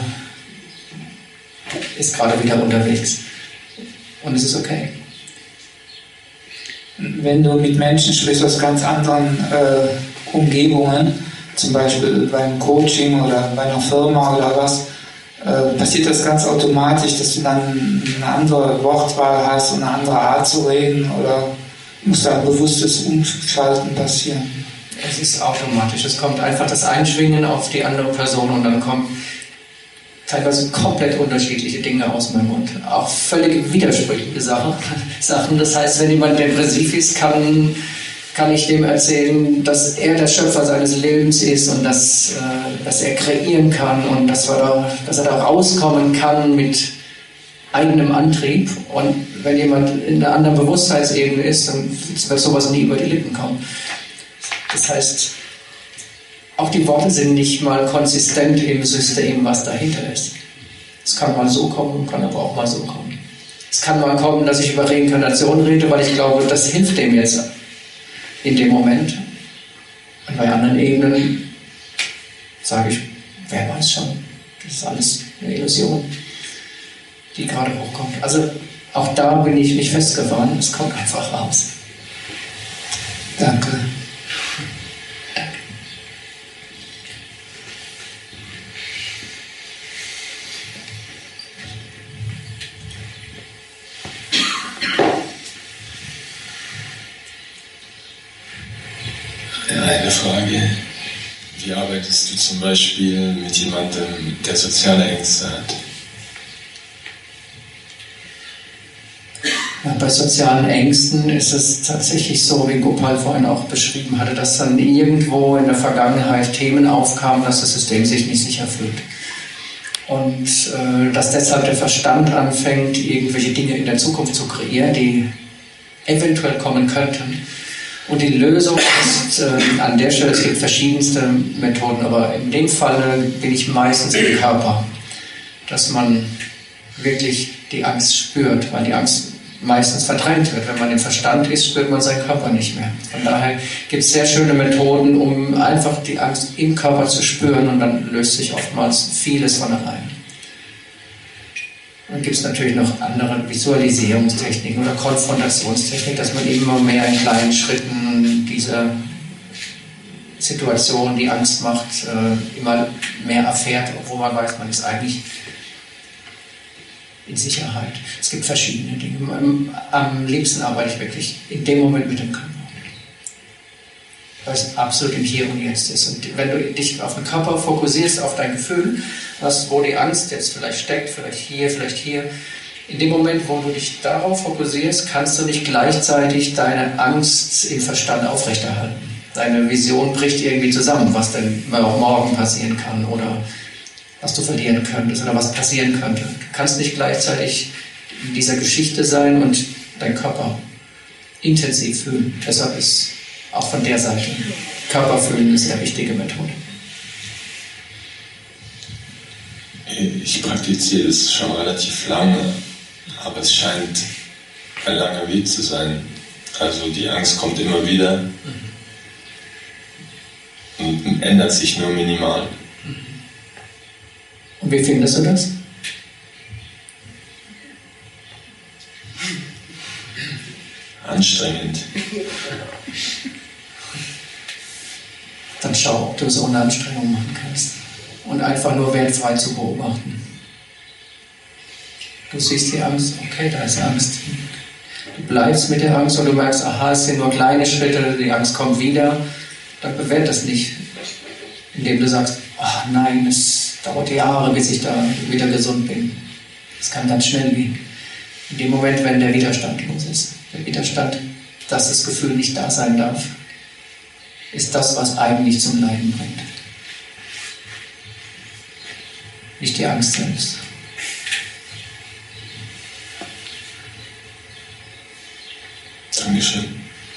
ist gerade wieder unterwegs. Und es ist okay. Wenn du mit Menschen sprichst aus ganz anderen Umgebungen, zum Beispiel beim Coaching oder bei einer Firma oder was, passiert das ganz automatisch, dass du dann eine andere Wortwahl hast und eine andere Art zu reden oder muss da ein bewusstes Umschalten passieren? Es ist automatisch. Es kommt einfach das Einschwingen auf die andere Person und dann kommen teilweise komplett unterschiedliche Dinge aus meinem Mund. Auch völlig widersprüchliche Sachen. Das heißt, wenn jemand depressiv ist, kann ich dem erzählen, dass er der Schöpfer seines Lebens ist und dass er kreieren kann und dass er da rauskommen kann mit eigenem Antrieb. Und wenn jemand in einer anderen Bewusstseinsebene ist, dann wird sowas nie über die Lippen kommen. Das heißt, auch die Worte sind nicht mal konsistent im System, was dahinter ist. Es kann mal so kommen, kann aber auch mal so kommen. Es kann mal kommen, dass ich über Reinkarnation rede, weil ich glaube, das hilft dem jetzt in dem Moment. Und bei anderen Ebenen sage ich, wer weiß schon, das ist alles eine Illusion, die gerade hochkommt. Also auch da bin ich nicht festgefahren, es kommt einfach raus. Danke. Eine Frage. Wie arbeitest du zum Beispiel mit jemandem, der soziale Ängste hat? Ja, bei sozialen Ängsten ist es tatsächlich so, wie Gopal vorhin auch beschrieben hatte, dass dann irgendwo in der Vergangenheit Themen aufkamen, dass das System sich nicht sicher fühlt. Und dass deshalb der Verstand anfängt, irgendwelche Dinge in der Zukunft zu kreieren, die eventuell kommen könnten. Und die Lösung ist an der Stelle, es gibt verschiedenste Methoden, aber in dem Fall bin ich meistens im Körper, dass man wirklich die Angst spürt, weil die Angst meistens verdrängt wird. Wenn man im Verstand ist, spürt man seinen Körper nicht mehr. Von daher gibt es sehr schöne Methoden, um einfach die Angst im Körper zu spüren und dann löst sich oftmals vieles von allein. Dann gibt es natürlich noch andere Visualisierungstechniken oder Konfrontationstechniken, dass man immer mehr in kleinen Schritten diese Situation, die Angst macht, immer mehr erfährt, obwohl man weiß, man ist eigentlich in Sicherheit. Es gibt verschiedene Dinge. Am liebsten arbeite ich wirklich in dem Moment mit dem Körper. weil es absolut im Hier und Jetzt ist. Und wenn du dich auf den Körper fokussierst, auf dein Gefühl, wo die Angst jetzt vielleicht steckt, vielleicht hier, in dem Moment, wo du dich darauf fokussierst, kannst du nicht gleichzeitig deine Angst im Verstand aufrechterhalten. Deine Vision bricht irgendwie zusammen, was denn auch morgen passieren kann oder was du verlieren könntest oder was passieren könnte. Du kannst nicht gleichzeitig in dieser Geschichte sein und deinen Körper intensiv fühlen. Deshalb ist auch von der Seite Körperfühlen eine sehr wichtige Methode. Ich praktiziere das schon relativ lange, aber es scheint ein langer Weg zu sein. Also die Angst kommt immer wieder und ändert sich nur minimal. Und wie findest du das? Anstrengend. Dann schau, ob du so eine Anstrengung machen kannst. Und einfach nur wertfrei zu beobachten. Du siehst die Angst, okay, da ist Angst. Du bleibst mit der Angst und du merkst, aha, es sind nur kleine Schritte, die Angst kommt wieder. Dann bewerte das nicht, indem du sagst, ach nein, es dauert Jahre, bis ich da wieder gesund bin. Es kann ganz schnell gehen. In dem Moment, wenn der Widerstand los ist. Der Widerstand, dass das Gefühl nicht da sein darf, ist das, was eigentlich zum Leiden bringt. Nicht die Angst selbst. Dankeschön.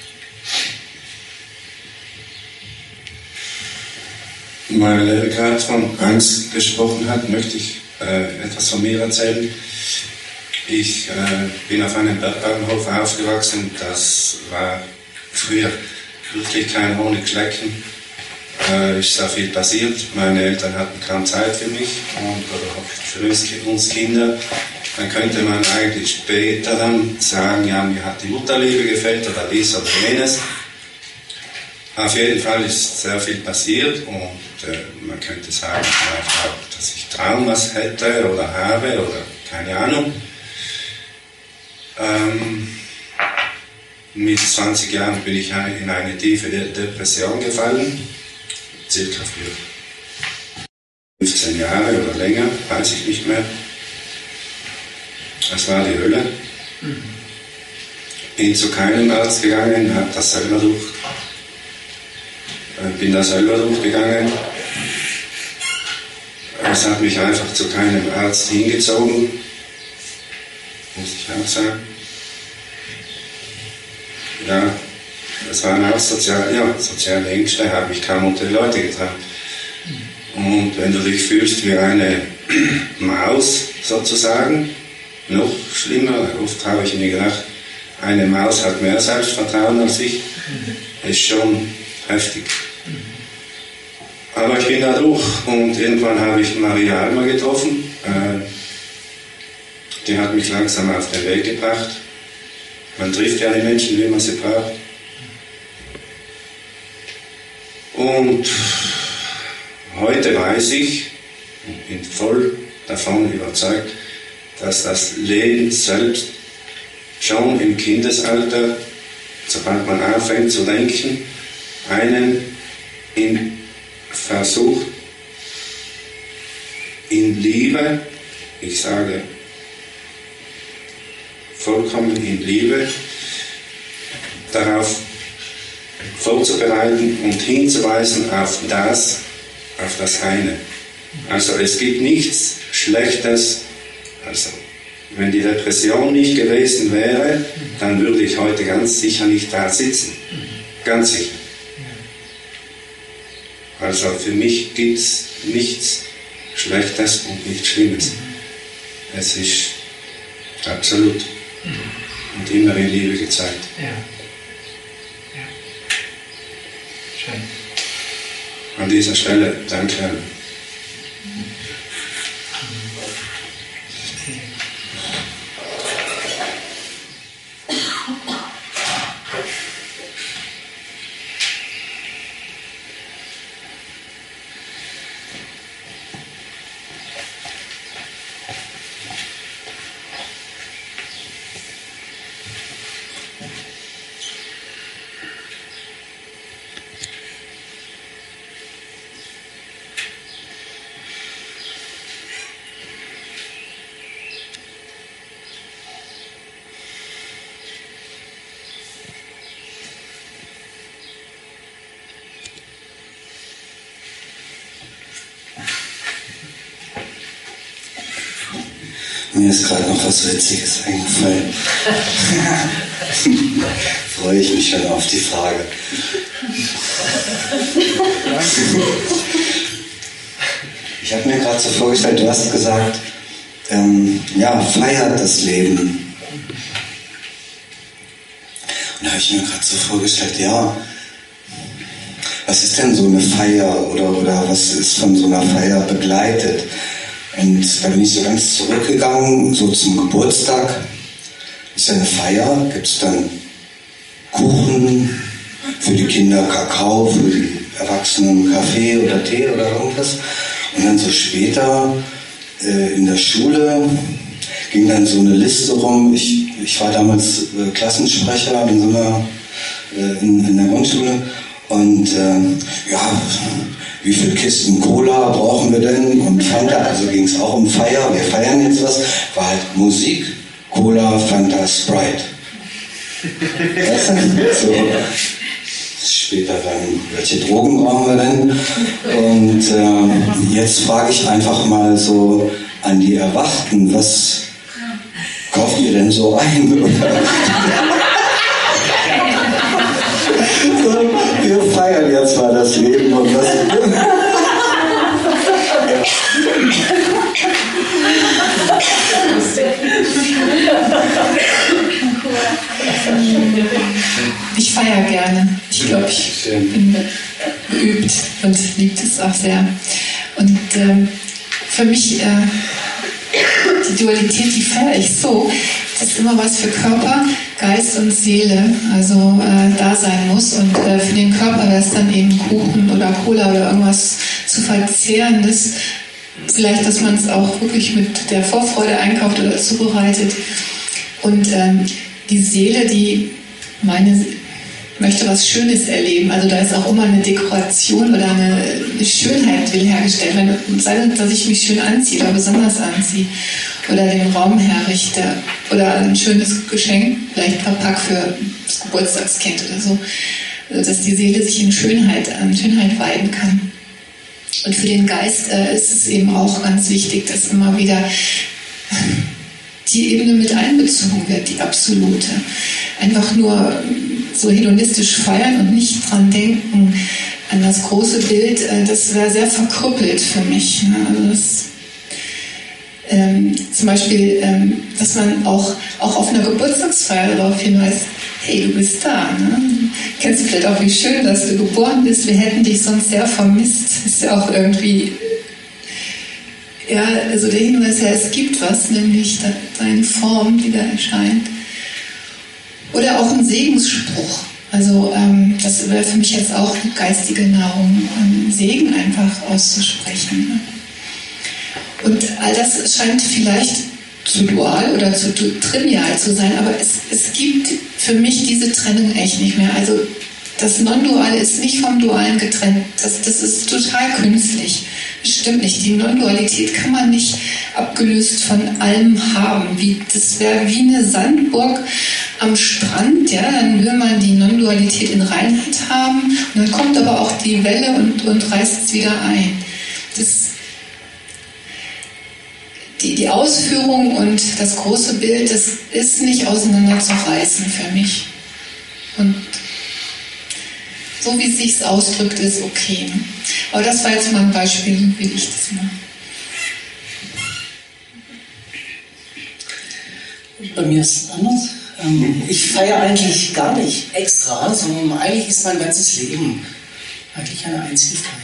Weil er gerade von Angst gesprochen hat, möchte ich etwas von mir erzählen. Ich bin auf einem Bergbauernhof aufgewachsen, das war früher wirklich kein Honigschlecken. Ist sehr viel passiert. Meine Eltern hatten kaum Zeit für mich oder für uns Kinder. Dann könnte man eigentlich später dann sagen, ja, mir hat die Mutterliebe gefällt oder dies oder jenes. Auf jeden Fall ist sehr viel passiert und man könnte sagen, vielleicht auch, dass ich Traumas hätte oder habe oder keine Ahnung. Mit 20 Jahren bin ich in eine tiefe Depression gefallen, circa für 15 Jahre oder länger, weiß ich nicht mehr. Das war die Hölle. Bin zu keinem Arzt gegangen, habe das selber bin da selber durchgegangen. Es hat mich einfach zu keinem Arzt hingezogen, muss ich auch sagen. Ja, das waren auch soziale Ängste, habe ich kaum unter die Leute getragen. Und wenn du dich fühlst wie eine Maus sozusagen, noch schlimmer, oft habe ich mir gedacht, eine Maus hat mehr Selbstvertrauen als ich, ist schon heftig. Aber ich bin da durch und irgendwann habe ich Maria Alma getroffen. Die hat mich langsam auf den Weg gebracht. Man trifft ja die Menschen, wie man sie braucht. Und heute weiß ich und bin voll davon überzeugt, dass das Leben selbst schon im Kindesalter, sobald man anfängt zu denken, einen versucht, in Liebe, ich sage vollkommen in Liebe, darauf vorzubereiten und hinzuweisen auf das eine. Also es gibt nichts Schlechtes. Also wenn die Depression nicht gewesen wäre, dann würde ich heute ganz sicher nicht da sitzen. Ganz sicher. Also für mich gibt es nichts Schlechtes und nichts Schlimmes. Es ist absolut und immer in Liebe gezeigt. Ja. Ja. Schön. An dieser Stelle danke. Mir ist gerade noch was Witziges eingefallen. Freue ich mich schon auf die Frage. Ich habe mir gerade so vorgestellt, du hast gesagt, feiert das Leben. Und da habe ich mir gerade so vorgestellt, was ist denn so eine Feier oder was ist von so einer Feier begleitet? Und da bin ich so ganz zurückgegangen, so zum Geburtstag. Ist ja eine Feier, gibt es dann Kuchen, für die Kinder Kakao, für die Erwachsenen Kaffee oder Tee oder irgendwas. Und dann so später in der Schule ging dann so eine Liste rum. Ich war damals Klassensprecher in so einer in der Grundschule. Und wie viele Kisten Cola brauchen wir denn? Und Fanta, also ging es auch um Feier, wir feiern jetzt was, war halt Musik, Cola, Fanta, Sprite. Weißt du? So. Später dann, welche Drogen brauchen wir denn? Und jetzt frage ich einfach mal so an die Erwachten, was kauft ihr denn so ein? Wir feiern jetzt mal das Leben und was. Ich feiere gerne. Ich glaube, ich bin geübt und liebt es auch sehr. Und für mich, die Dualität, die feiere ich so, dass immer was für Körper, Geist und Seele also da sein muss. Und für den Körper wäre es dann eben Kuchen oder Cola oder irgendwas zu Verzehrendes. Vielleicht, dass man es auch wirklich mit der Vorfreude einkauft oder zubereitet. Und die Seele, die möchte was Schönes erleben. Also da ist auch immer eine Dekoration oder eine Schönheit will hergestellt werden. Sei das, dass ich mich schön anziehe oder besonders anziehe oder den Raum herrichte oder ein schönes Geschenk vielleicht verpacke für das Geburtstagskind oder so. Also dass die Seele sich an Schönheit weiden kann. Und für den Geist ist es eben auch ganz wichtig, dass immer wieder die Ebene mit einbezogen wird, die absolute. Einfach nur so hedonistisch feiern und nicht dran denken an das große Bild, das wäre sehr verkrüppelt für mich. Ne? Also das, zum Beispiel, dass man auch auf einer Geburtstagsfeier darauf hinweist, hey, du bist da. Ne? Kennst du vielleicht auch, wie schön, dass du geboren bist? Wir hätten dich sonst sehr vermisst. Ist ja auch irgendwie, ja, also der Hinweis, ja, es gibt was, nämlich deine Form, die da erscheint. Oder auch ein Segensspruch. Also das wäre für mich jetzt auch geistige Nahrung, Segen einfach auszusprechen. Ne? Und all das scheint vielleicht zu dual oder zu trivial zu sein, aber es gibt für mich diese Trennung echt nicht mehr. Also das Non-Duale ist nicht vom Dualen getrennt. Das ist total künstlich. Das stimmt nicht. Die Non-Dualität kann man nicht abgelöst von allem haben. Das wäre wie eine Sandburg am Strand. Ja? Dann will man die Non-Dualität in Reinheit haben und dann kommt aber auch die Welle und reißt es wieder ein. Die Ausführung und das große Bild, das ist nicht auseinanderzureißen für mich. Und so wie es sich ausdrückt, ist okay. Ne? Aber das war jetzt mal ein Beispiel, wie ich das mache. Bei mir ist es anders. Ich feiere eigentlich gar nicht extra, sondern eigentlich ist mein ganzes Leben eigentlich eine einzige Feier.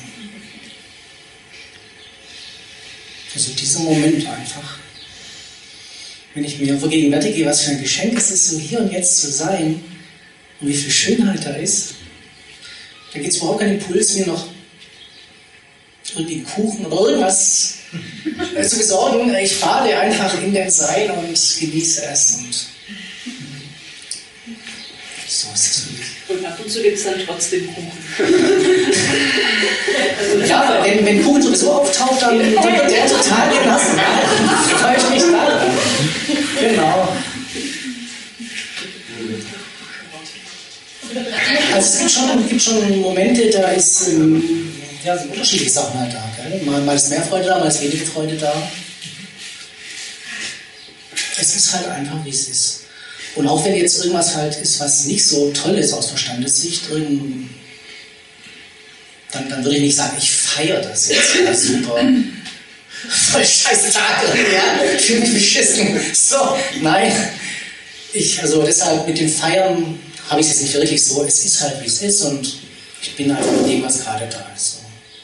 Also dieser Moment einfach. Wenn ich mir vergegenwärtige, was für ein Geschenk es ist, so hier und jetzt zu sein und wie viel Schönheit da ist, da gibt es überhaupt keinen Impuls, mir noch irgendwie einen Kuchen oder irgendwas zu besorgen. Ich fahre einfach in dem Sein und genieße es. Und so ist es für mich. Und ab und zu gibt es dann trotzdem Kuchen. Ja, wenn Kuchen sowieso auftaucht, dann wird der total gelassen. Da freue ich mich dran. Genau. Also es gibt schon Momente, da ist sind unterschiedliche Sachen halt da. Gell? Mal ist mehr Freude da, mal ist weniger Freude da. Es ist halt einfach, wie es ist. Und auch wenn jetzt irgendwas halt ist, was nicht so toll ist aus Verstandessicht, dann würde ich nicht sagen, ich feiere das jetzt. Ja, super. Voll scheiß Tag, ja. Ich fühle mich beschissen. So, nein. Also deshalb mit dem Feiern habe ich es jetzt nicht wirklich so. Es ist halt, wie es ist und ich bin einfach mit dem, was gerade da ist. So.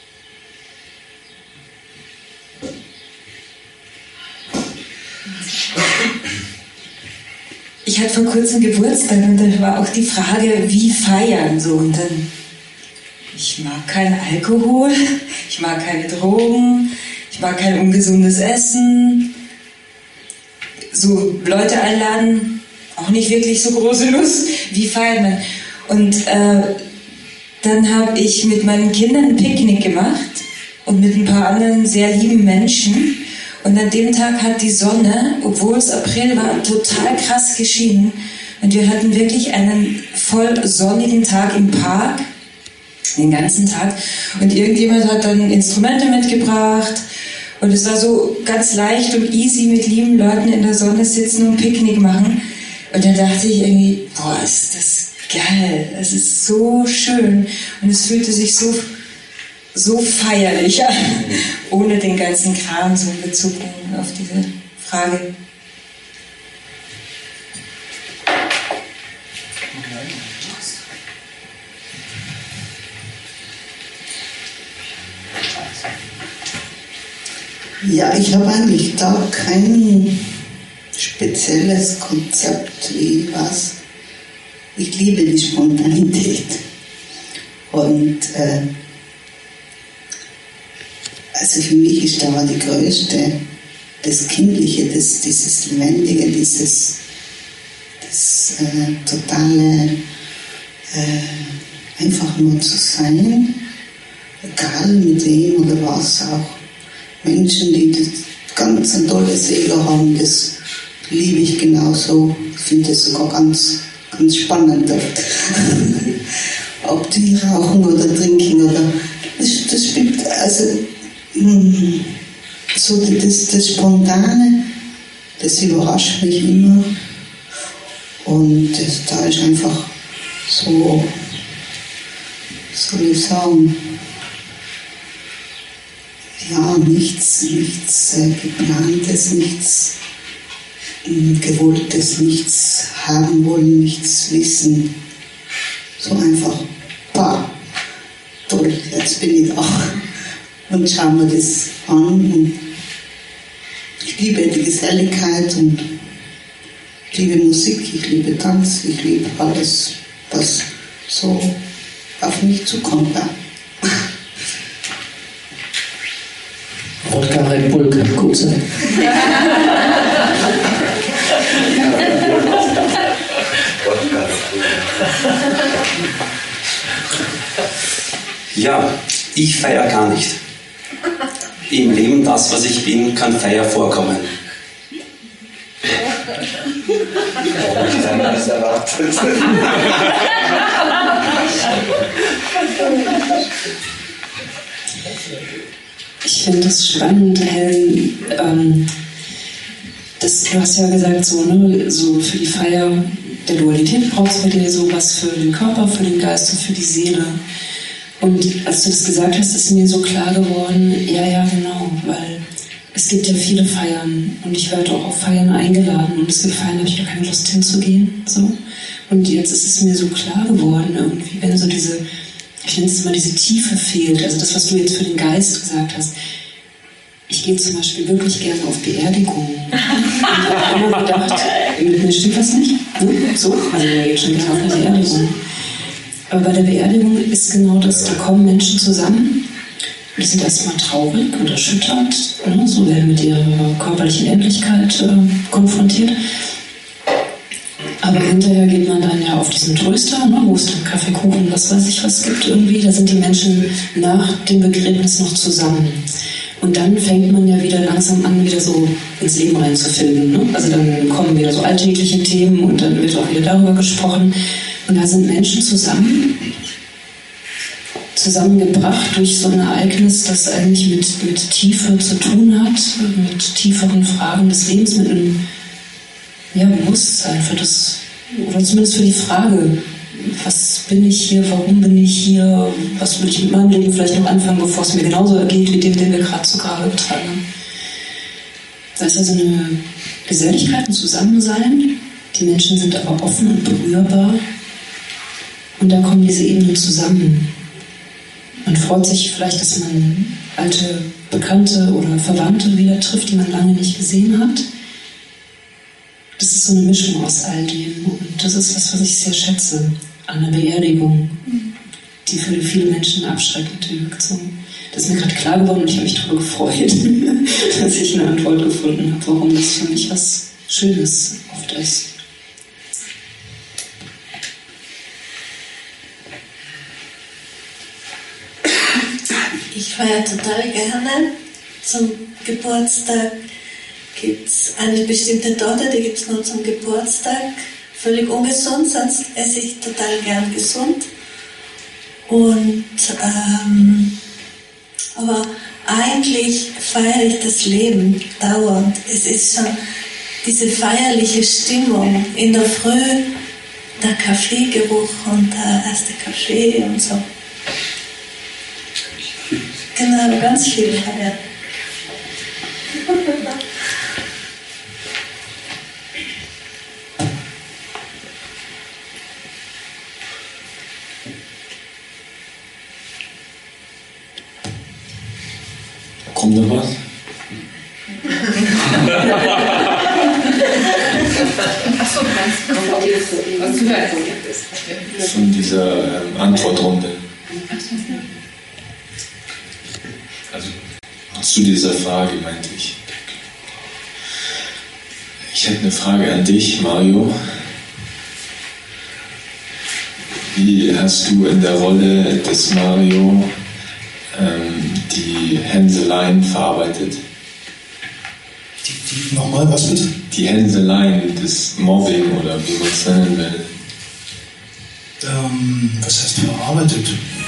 Ich hatte vor kurzem Geburtstag und da war auch die Frage, wie feiern so. Und dann, ich mag keinen Alkohol, ich mag keine Drogen, ich mag kein ungesundes Essen. So Leute einladen, auch nicht wirklich so große Lust. Wie feiert man? Und dann habe ich mit meinen Kindern ein Picknick gemacht und mit ein paar anderen sehr lieben Menschen. Und an dem Tag hat die Sonne, obwohl es April war, total krass geschienen. Und wir hatten wirklich einen voll sonnigen Tag im Park, den ganzen Tag. Und irgendjemand hat dann Instrumente mitgebracht. Und es war so ganz leicht und easy mit lieben Leuten in der Sonne sitzen und Picknick machen. Und dann dachte ich irgendwie, boah, ist das geil. Es ist so schön. Und es fühlte sich so feierlich an, ohne den ganzen Kram, so in Bezug auf diese Frage. Ja, ich habe eigentlich da kein spezielles Konzept wie was. Ich liebe die Spontanität. Und also für mich ist da die größte, das Kindliche, dieses Lebendige, das totale, einfach nur zu sein, egal mit wem oder was auch. Menschen, die das ganz eine tolle Seele haben, das liebe ich genauso. Ich finde das sogar ganz, ganz spannend. Ob die rauchen oder trinken oder das spielt, also so das Spontane, das überrascht mich immer. Und da ist einfach so, soll ich sagen, ja, nichts Geplantes, nichts Gewolltes, nichts haben wollen, nichts wissen. So einfach, toll, jetzt bin ich da. Und schauen wir das an. Und ich liebe die Geselligkeit und ich liebe Musik, ich liebe Tanz, ich liebe alles, was so auf mich zukommt. Wodka Red Bull kann gut sein. Ja, ich feiere gar nicht. Im Leben das, was ich bin, kann Feier vorkommen. Ich finde das spannend, du hast ja gesagt, so für die Feier der Dualität brauchst du bei dir sowas für den Körper, für den Geist und für die Seele. Und als du das gesagt hast, ist mir so klar geworden, ja, genau, weil es gibt ja viele Feiern und ich werde auch auf Feiern eingeladen und es gibt Feiern, da habe ich gar keine Lust hinzugehen. So. Und jetzt ist es mir so klar geworden, irgendwie, wenn so diese, ich nenne es mal, diese Tiefe fehlt, also das, was du jetzt für den Geist gesagt hast. Ich gehe zum Beispiel wirklich gerne auf Beerdigungen. Und ich habe immer gedacht, mit mir stimmt das nicht. Ne? So, also wir gehen schon wieder auf eine Beerdigung. Aber bei der Beerdigung ist genau das, da kommen Menschen zusammen, die sind erstmal traurig und erschüttert, ne? So werden mit ihrer körperlichen Endlichkeit konfrontiert. Aber hinterher geht man dann ja auf diesen Tröster, ne, wo es dann Kaffee, Kuchen, was weiß ich was gibt irgendwie. Da sind die Menschen nach dem Begräbnis noch zusammen. Und dann fängt man ja wieder langsam an, wieder so ins Leben reinzufinden. Ne? Also dann kommen wieder so alltägliche Themen und dann wird auch wieder darüber gesprochen. Und da sind Menschen zusammengebracht durch so ein Ereignis, das eigentlich mit Tiefe zu tun hat, mit tieferen Fragen des Lebens, mit einem Bewusstsein für das, oder zumindest für die Frage, was bin ich hier, warum bin ich hier, was will ich mit meinem Leben vielleicht noch anfangen, bevor es mir genauso ergeht wie dem, den wir gerade so gerade betreiben. Da ist also eine Geselligkeit, ein Zusammensein. Die Menschen sind aber offen und berührbar. Und da kommen diese Ebenen zusammen. Man freut sich vielleicht, dass man alte Bekannte oder Verwandte wieder trifft, die man lange nicht gesehen hat. Das ist so eine Mischung aus all dem. Und das ist was ich sehr schätze an der Beerdigung, die für viele Menschen abschreckend wirkt. So. Das ist mir gerade klar geworden und ich habe mich darüber gefreut, dass ich eine Antwort gefunden habe, warum das für mich was Schönes oft ist. Ich feiere total gerne. Zum Geburtstag gibt es eine bestimmte Torte, die gibt es nur zum Geburtstag. Völlig ungesund, sonst esse ich total gern gesund. Und aber eigentlich feiere ich das Leben dauernd. Es ist schon diese feierliche Stimmung in der Früh, der Kaffeegeruch und der erste Kaffee und so. Genau, ganz viel feiern. Kommt noch was? Von dieser Antwortrunde. Also zu dieser Frage meinte ich. Ich hätte eine Frage an dich, Mario. Wie hast du in der Rolle des Mario die Hänseleien verarbeitet? Nochmal, was bitte? Die Hänseleien, das Mobbing oder wie man es nennen will. Was heißt verarbeitet?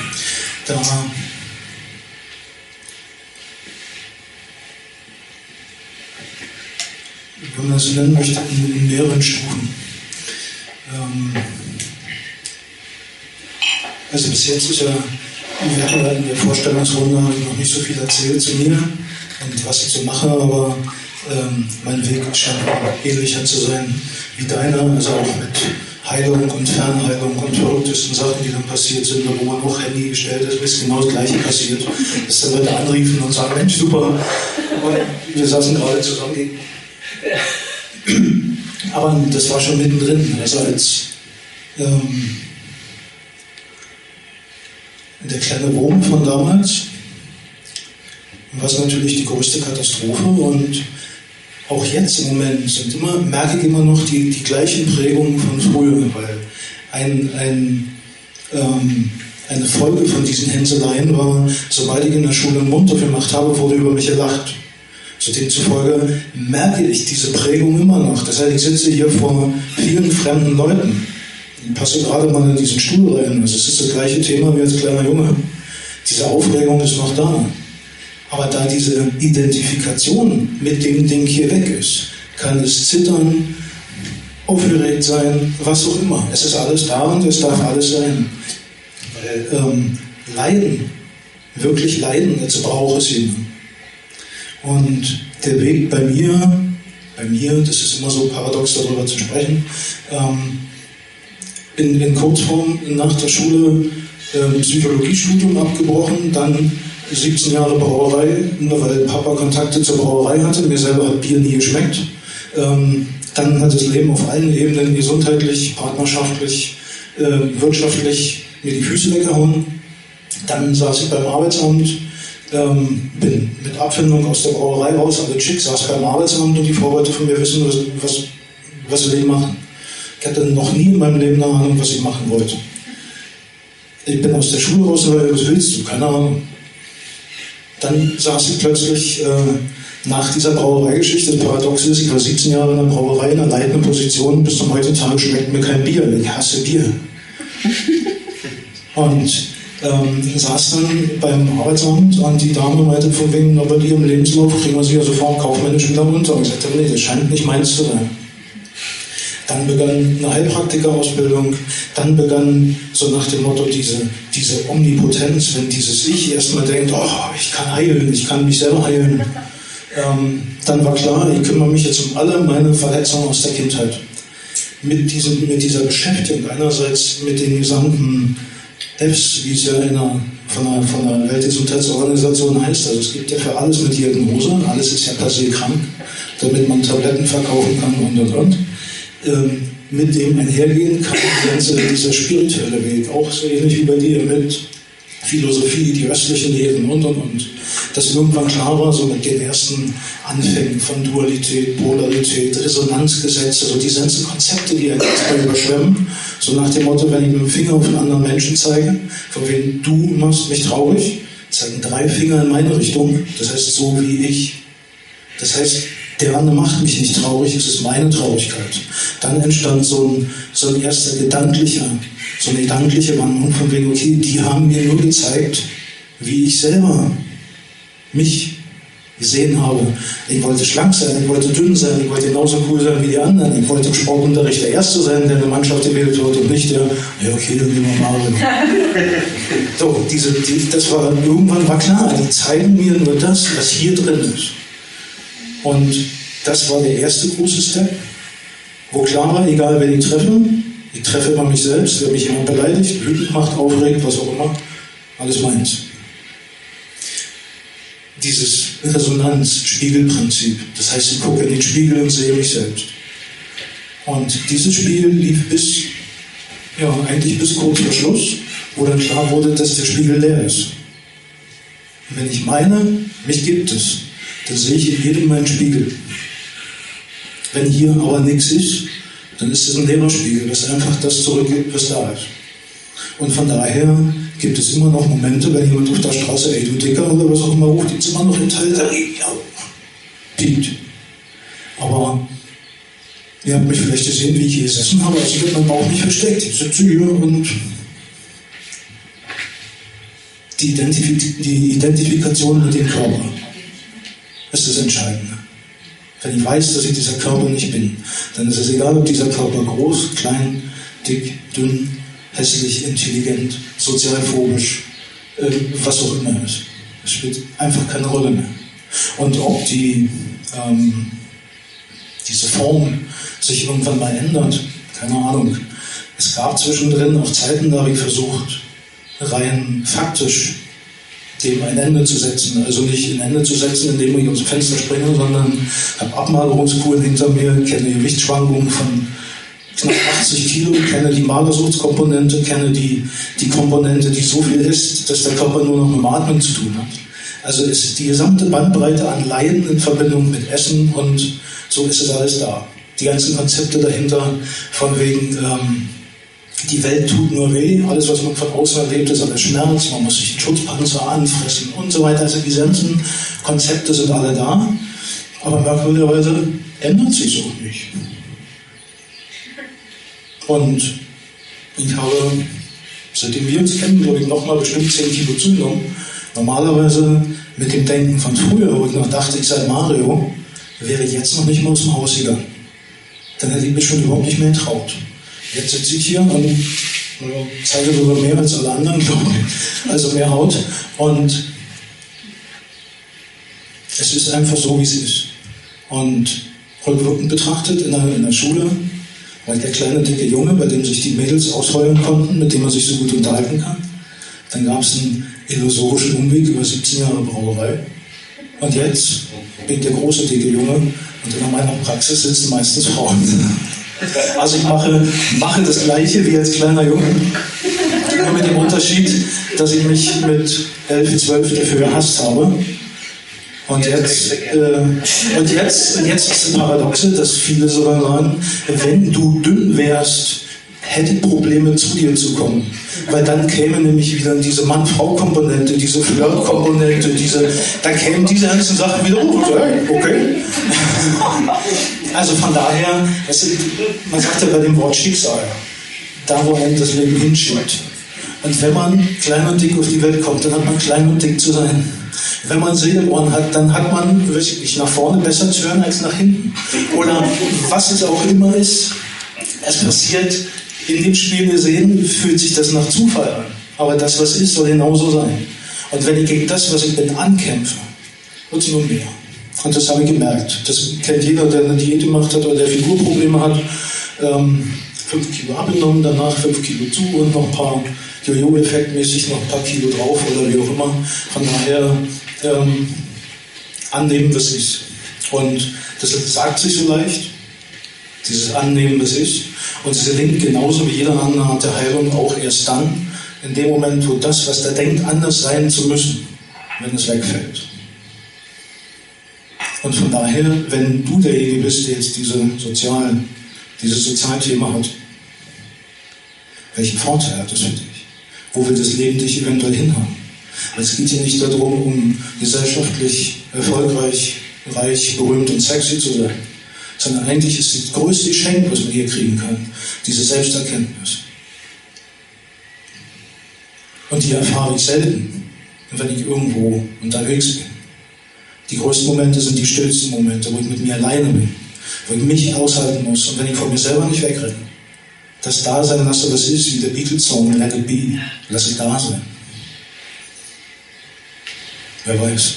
Wenn man es nennen möchte, in mehreren Stufen. Also bis jetzt ist ja, wir hatten in der Vorstellungsrunde noch nicht so viel erzählt zu mir und was ich so mache, aber mein Weg scheint ähnlicher zu sein wie deiner, also auch mit Heilung und Fernheilung und verrücktesten Sachen, die dann passiert sind, wo man auch Handy gestellt ist, ist genau das Gleiche passiert. Dass dann Leute anriefen und sagen, Mensch, super. Und wir saßen gerade zusammen. Aber das war schon mittendrin. Also als der kleine Wurm von damals war es natürlich die größte Katastrophe und auch jetzt im Moment merke ich immer noch die gleichen Prägungen von früher, weil eine Folge von diesen Hänseleien war, sobald ich in der Schule einen Mund aufgemacht habe, wurde über mich gelacht. So demzufolge merke ich diese Prägung immer noch. Das heißt, ich sitze hier vor vielen fremden Leuten. Ich passe gerade mal in diesen Stuhl rein. Also es ist das gleiche Thema wie als kleiner Junge. Diese Aufregung ist noch da. Aber da diese Identifikation mit dem Ding hier weg ist, kann es zittern, aufgeregt sein, was auch immer. Es ist alles da und es darf alles sein. Weil Leiden, wirklich Leiden, dazu braucht es jemanden. Und der Weg bei mir, das ist immer so paradox darüber zu sprechen, in Kurzform nach der Schule Psychologiestudium abgebrochen, dann 17 Jahre Brauerei, nur weil Papa Kontakte zur Brauerei hatte, mir selber hat Bier nie geschmeckt. Dann hat das Leben auf allen Ebenen, gesundheitlich, partnerschaftlich, wirtschaftlich, mir die Füße weggehauen. Dann saß ich beim Arbeitsamt, bin mit Abfindung aus der Brauerei raus, alle Chicks saß beim Arbeitsamt und die Frau wollte von mir wissen, was will ich machen. Ich hatte noch nie in meinem Leben eine Ahnung, was ich machen wollte. Ich bin aus der Schule raus, was willst du? Keine Ahnung. Dann saß ich plötzlich nach dieser Brauereigeschichte, das Paradox ist, ich war 17 Jahre in der Brauerei in einer leitenden Position, bis zum heutigen Tag schmeckt mir kein Bier, ich hasse Bier. Und saß dann beim Arbeitsamt und die Dame meinte von wegen, aber die im Lebenslauf kriegen wir sie ja sofort kaufmännisch wieder runter. Und ich sagte, nee, das scheint nicht meins zu sein. Dann begann eine Heilpraktikerausbildung, dann begann so nach dem Motto diese Omnipotenz, wenn dieses Ich erstmal denkt, oh, ich kann heilen, ich kann mich selber heilen. Dann war klar, ich kümmere mich jetzt um alle meine Verletzungen aus der Kindheit. Mit dieser Beschäftigung einerseits mit den gesamten Apps, wie es ja von der Weltgesundheitsorganisation heißt, also es gibt ja für alles eine Diagnose, alles ist ja per se krank, damit man Tabletten verkaufen kann und. Mit dem einhergehen kann dieser spirituelle Weg, auch so ähnlich wie bei dir mit Philosophie, die östlichen Lehren und. Dass irgendwann klar war, so mit den ersten Anfängen von Dualität, Polarität, Resonanzgesetze, so diese ganzen Konzepte, die einen erstmal überschwemmen, so nach dem Motto, wenn ich mit dem Finger auf einen anderen Menschen zeige, von wem du machst mich traurig, zeigen 3 Finger in meine Richtung, das heißt so wie ich. Das heißt, der andere macht mich nicht traurig, es ist meine Traurigkeit. Dann entstand so ein erster gedankliche Wandlung von wegen, okay, die haben mir nur gezeigt, wie ich selber mich gesehen habe. Ich wollte schlank sein, ich wollte dünn sein, ich wollte genauso cool sein wie die anderen. Ich wollte im Sportunterricht der Erste sein, der in der Mannschaft gewählt wird und nicht der, ja okay, dann gehen wir mal. So, irgendwann war klar, die zeigen mir nur das, was hier drin ist. Und das war der erste große Step, wo klar war, egal wen ich treffe immer mich selbst, wer mich jemand beleidigt, wütend macht, aufregt, was auch immer, alles meins. Dieses Resonanz-Spiegelprinzip, das heißt, ich gucke in den Spiegel und sehe mich selbst. Und dieses Spiel lief eigentlich bis kurz vor Schluss, wo dann klar wurde, dass der Spiegel leer ist. Und wenn ich meine, mich gibt es, dann sehe ich in jedem meinen Spiegel. Wenn hier aber nichts ist, dann ist es ein leerer Spiegel, das einfach das zurückgibt, was da ist. Und von daher gibt es immer noch Momente, wenn jemand auf der Straße, ey du Dicker oder was auch immer ruft, gibt es immer noch einen Teil, der piept. Aber ihr habt mich vielleicht gesehen, wie ich hier gesessen habe, also wird mein Bauch nicht versteckt. Ich sitze hier und die Identifikation mit dem Körper ist das Entscheidende. Wenn ich weiß, dass ich dieser Körper nicht bin, dann ist es egal, ob dieser Körper groß, klein, dick, dünn, hässlich, intelligent, sozialphobisch, was auch immer ist. Es spielt einfach keine Rolle mehr. Und ob diese Form sich irgendwann mal ändert, keine Ahnung. Es gab zwischendrin auch Zeiten, da habe ich versucht, rein faktisch dem ein Ende zu setzen. Also nicht ein Ende zu setzen, indem ich aus dem Fenster springe, sondern habe Abmagerungskuren hinter mir, kenne Gewichtsschwankungen von knapp 80 Kilo, kenne die Magersuchtskomponente, kenne die Komponente, die so viel ist, dass der Körper nur noch mit dem Atmen zu tun hat. Also ist die gesamte Bandbreite an Leiden in Verbindung mit Essen und so ist es alles da. Die ganzen Konzepte dahinter von wegen die Welt tut nur weh, alles was man von außen erlebt ist alles Schmerz, man muss sich den Schutzpanzer anfressen und so weiter. Also die ganzen Konzepte sind alle da, aber merkwürdigerweise ändert sich so nicht. Und ich habe, seitdem wir uns kennen, glaube ich, nochmal bestimmt 10 Kilo zugenommen. Normalerweise mit dem Denken von früher, wo ich noch dachte, ich sei Mario, wäre ich jetzt noch nicht mal aus dem Haus gegangen. Dann hätte ich mich schon überhaupt nicht mehr getraut. Jetzt sitze ich hier und zeige sogar mehr als alle anderen, glaube ich. Also mehr Haut. Und es ist einfach so, wie es ist. Und rückwirkend betrachtet in der Schule war ich der kleine, dicke Junge, bei dem sich die Mädels ausheulen konnten, mit dem man sich so gut unterhalten kann. Dann gab es einen illusorischen Umweg über 17 Jahre Brauerei. Und jetzt bin ich der große, dicke Junge und in meiner Praxis sitzen meistens Frauen. Also ich mache das Gleiche wie als kleiner Junge. Nur mit dem Unterschied, dass ich mich mit 11, 12 dafür gehasst habe. Und jetzt ist das Paradoxe, dass viele sogar sagen, wenn du dünn wärst, hätte Probleme zu dir zu kommen. Weil dann käme nämlich wieder diese Mann-Frau-Komponente, diese Flirt-Komponente, dann kämen diese ganzen Sachen wieder hoch. Okay. Also von daher, man sagt ja bei dem Wort Schicksal, da wo einem das Leben hinschiebt. Und wenn man klein und dick auf die Welt kommt, dann hat man klein und dick zu sein. Wenn man Seelohren hat, dann hat man, weiß ich nicht, nach vorne besser zu hören als nach hinten. Oder was es auch immer ist. Es passiert in dem Spiel, wir sehen, fühlt sich das nach Zufall an. Aber das, was ist, soll genauso sein. Und wenn ich gegen das, was ich bin, ankämpfe, wird es nur mehr. Und das habe ich gemerkt. Das kennt jeder, der eine Diät gemacht hat oder der Figurprobleme hat. 5 Kilo abgenommen, danach 5 Kilo zu und noch ein paar Jojo-Effekt-mäßig noch ein paar Kilo drauf oder wie auch immer. Von daher annehmen, was ist. Und das sagt sich so leicht, dieses Annehmen, was ist. Und es gelingt genauso wie jeder andere Art der Heilung auch erst dann, in dem Moment, wo das, was der denkt, anders sein zu müssen, wenn es wegfällt. Und von daher, wenn du derjenige bist, der jetzt dieses Sozialthema hat, welchen Vorteil hat das für dich? Wo will das Leben dich eventuell hinhaben? Es geht hier nicht darum, um gesellschaftlich erfolgreich, reich, berühmt und sexy zu sein, sondern eigentlich ist das größte Geschenk, was man hier kriegen kann, diese Selbsterkenntnis. Und die erfahre ich selten, wenn ich irgendwo unterwegs bin. Die größten Momente sind die stillsten Momente, wo ich mit mir alleine bin, wo ich mich aushalten muss und wenn ich von mir selber nicht wegrenne. Das Dasein lasse, was ist, wie der Beatles-Song Let It Be, lass es da sein. Wer weiß.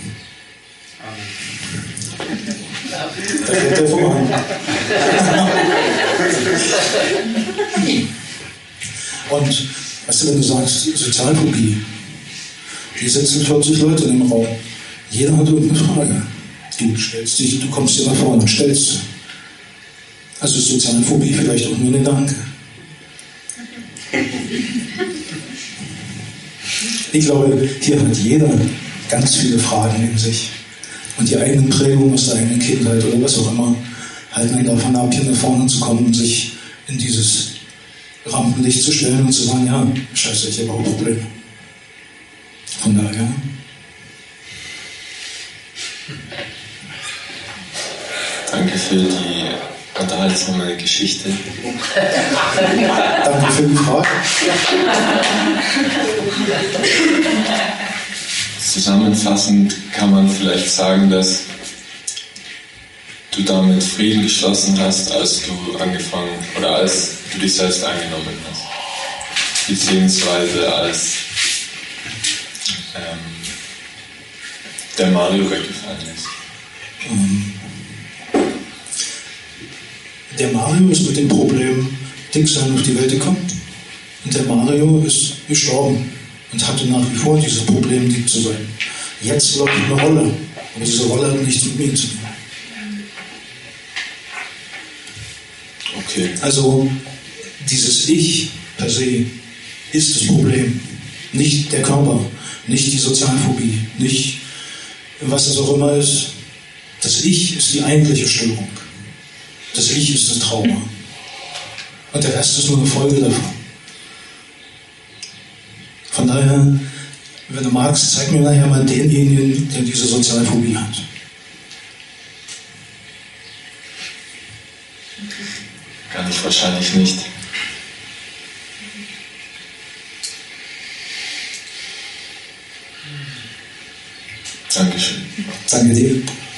Da fährt der voran. Und weißt du, wenn du sagst, Sozialphobie, hier sitzen 40 Leute im Raum. Jeder hat irgendeine Frage. Du kommst hier nach vorne und stellst sie. Also ist Sozialphobie vielleicht auch nur ein Gedanke. Ich glaube, hier hat jeder ganz viele Fragen in sich. Und die eigenen Prägungen aus der eigenen Kindheit oder was auch immer halten einen davon ab, hier nach vorne zu kommen und sich in dieses Rampenlicht zu stellen und zu sagen, ja, scheiße, ich habe auch Probleme. Von daher. Danke für die unterhaltsame Geschichte. Danke für die Frage. Zusammenfassend kann man vielleicht sagen, dass du damit Frieden geschlossen hast, als du dich selbst angenommen hast. Beziehungsweise als der Mario weggefallen ist. Der Mario ist mit dem Problem Dicksein auf die Welt gekommen. Und der Mario ist gestorben und hatte nach wie vor dieses Problem, dick zu sein. Jetzt läuft eine Rolle, aber diese Rolle hat nichts mit mir zu tun. Okay. Also dieses Ich per se ist das Problem. Nicht der Körper, nicht die Sozialphobie, nicht was es auch immer ist. Das Ich ist die eigentliche Störung. Das Ich ist das Trauma. Und der Rest ist nur eine Folge davon. Von daher, wenn du magst, zeig mir nachher mal denjenigen, der diese Sozialphobie hat. Kann ich wahrscheinlich nicht. Dankeschön. Danke dir.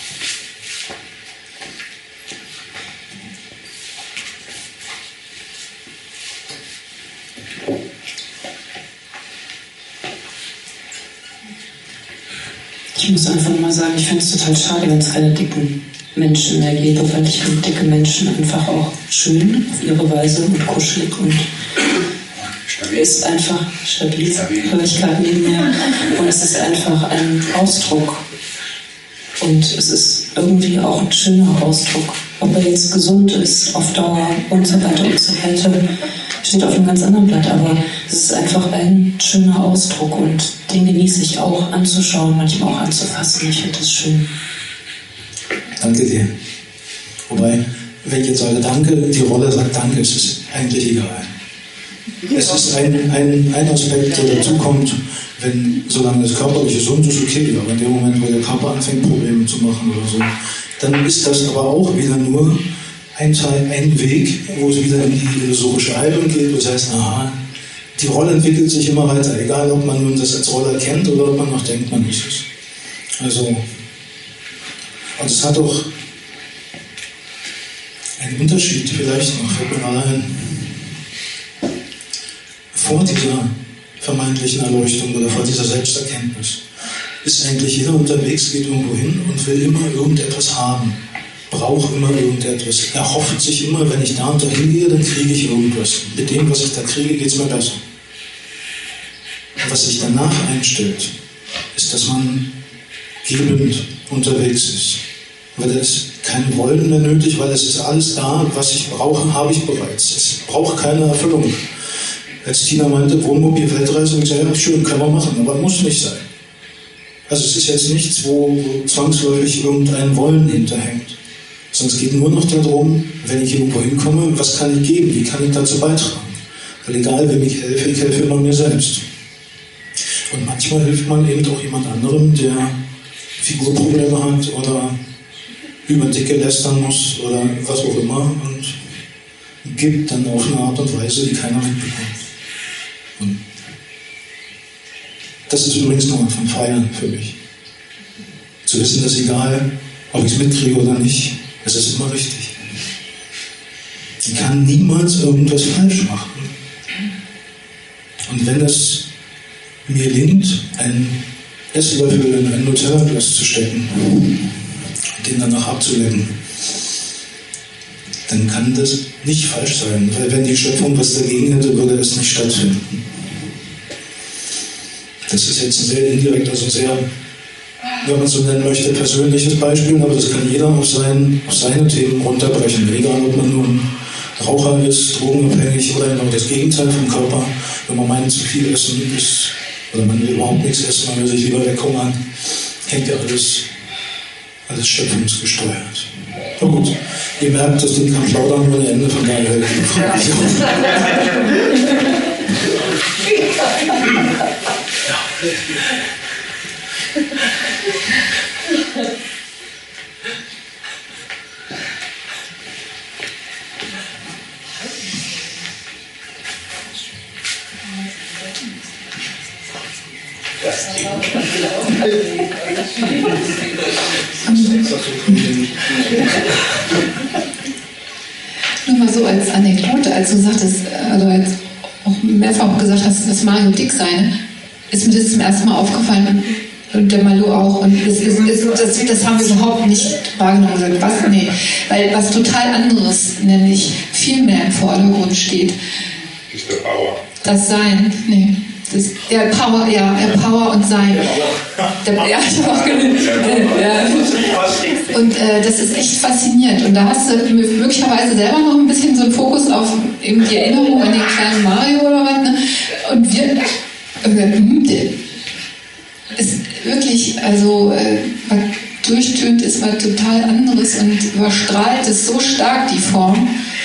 Ich muss einfach mal sagen, ich finde es total schade, wenn es keine dicken Menschen mehr gäbe, weil ich finde dicke Menschen einfach auch schön auf ihre Weise und kuschelig und ist einfach stabil, höre ich gerade neben mir. Und es ist einfach ein Ausdruck. Und es ist irgendwie auch ein schöner Ausdruck. Ob er jetzt gesund ist, auf Dauer und so weiter und so weiter, steht auf einem ganz anderen Blatt. Aber es ist einfach ein schöner Ausdruck und den genieße ich auch anzuschauen, manchmal auch anzufassen. Ich finde das schön. Danke dir. Wobei, wenn ich jetzt sage Danke, die Rolle sagt Danke, es ist eigentlich egal. Es ist ein Aspekt, der dazukommt, solange das körperlich gesund ist, okay, aber in dem Moment, wo der Körper anfängt, Probleme zu machen oder so, dann ist das aber auch wieder nur ein Weg, wo es wieder in die illusorische Heilung geht, das heißt, aha, die Rolle entwickelt sich immer weiter, egal ob man nun das als Rolle erkennt oder ob man noch denkt, man ist es. Also, und es hat auch Ein Unterschied vielleicht noch, fällt mir mal ein. Vor dieser vermeintlichen Erleuchtung oder vor dieser Selbsterkenntnis ist eigentlich jeder unterwegs, geht irgendwo hin und will immer irgendetwas haben, braucht immer irgendetwas. Er hofft sich immer, wenn ich da und da hingehe, dann kriege ich irgendwas. Mit dem, was ich da kriege, geht es mir besser. Und was sich danach einstellt, ist, dass man gebend unterwegs ist. Weil da ist kein Wollen mehr nötig, weil es ist alles da, was ich brauche, habe ich bereits. Es braucht keine Erfüllung. Als Tina meinte, Wohnmobil, Weltreise, und ich sage, ja, schön, kann man machen, aber muss nicht sein. Also es ist jetzt nichts, wo zwangsläufig irgendein Wollen hinterhängt. Sondern es geht nur noch darum, wenn ich irgendwo hinkomme, was kann ich geben, wie kann ich dazu beitragen. Weil egal, wem ich helfe immer mir selbst. Und manchmal hilft man eben auch jemand anderem, der Figurprobleme hat oder über Dicke lästern muss oder was auch immer und gibt dann auf eine Art und Weise, die keiner mitbekommt. Und das ist übrigens noch von Feiern für mich. Zu wissen, dass egal, ob ich es mitkriege oder nicht, es ist immer richtig. Ich kann niemals irgendwas falsch machen. Und wenn es mir gelingt, einen Esslöffel in ein Nutella-Glas zu stecken und den danach abzulecken, dann kann das nicht falsch sein, weil wenn die Schöpfung was dagegen hätte, würde es nicht stattfinden. Das ist jetzt ein sehr indirekt, also sehr, wenn man es so nennen möchte, persönliches Beispiel, aber das kann jeder auf seine Themen runterbrechen. Egal, ob man nun Raucher ist, drogenabhängig oder genau das Gegenteil vom Körper. Wenn man meint, zu viel essen ist, oder man will überhaupt nichts essen, man will sich lieber weghungern, hängt ja alles schöpfungsgesteuert. Na gut, ihr merkt, das Ding kann plaudern ohne Ende, von daher hält die Frage nicht auf. Nur mal so als Anekdote, als du sagtest, also als auch mehrfach gesagt hast, dass Mario dick sei, ist mir das zum ersten Mal aufgefallen und der Malu auch. Und das haben wir überhaupt nicht wahrgenommen. Was? Nee. Weil was total anderes, nämlich viel mehr im Vordergrund steht. Ist der Power. Das Sein, nee. Power und Sein. Und das ist echt faszinierend. Und da hast du möglicherweise selber noch ein bisschen so einen Fokus auf eben die Erinnerung an den kleinen Mario oder was. Ne? Und wir ist wirklich, also durchtönt ist was total anderes und überstrahlt es so stark, die Form.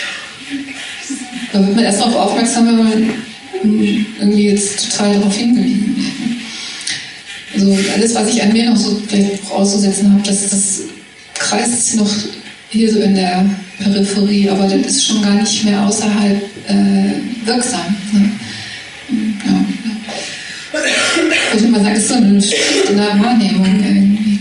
Da wird man erst darauf aufmerksam, wenn man irgendwie jetzt total darauf hingewiesen wird. Also alles, was ich an mir noch so vielleicht auszusetzen habe, das kreist noch hier so in der Peripherie, aber das ist schon gar nicht mehr außerhalb wirksam. Ne? Ja. Ich würde mal sagen, das ist so ein Schritt in der Wahrnehmung irgendwie.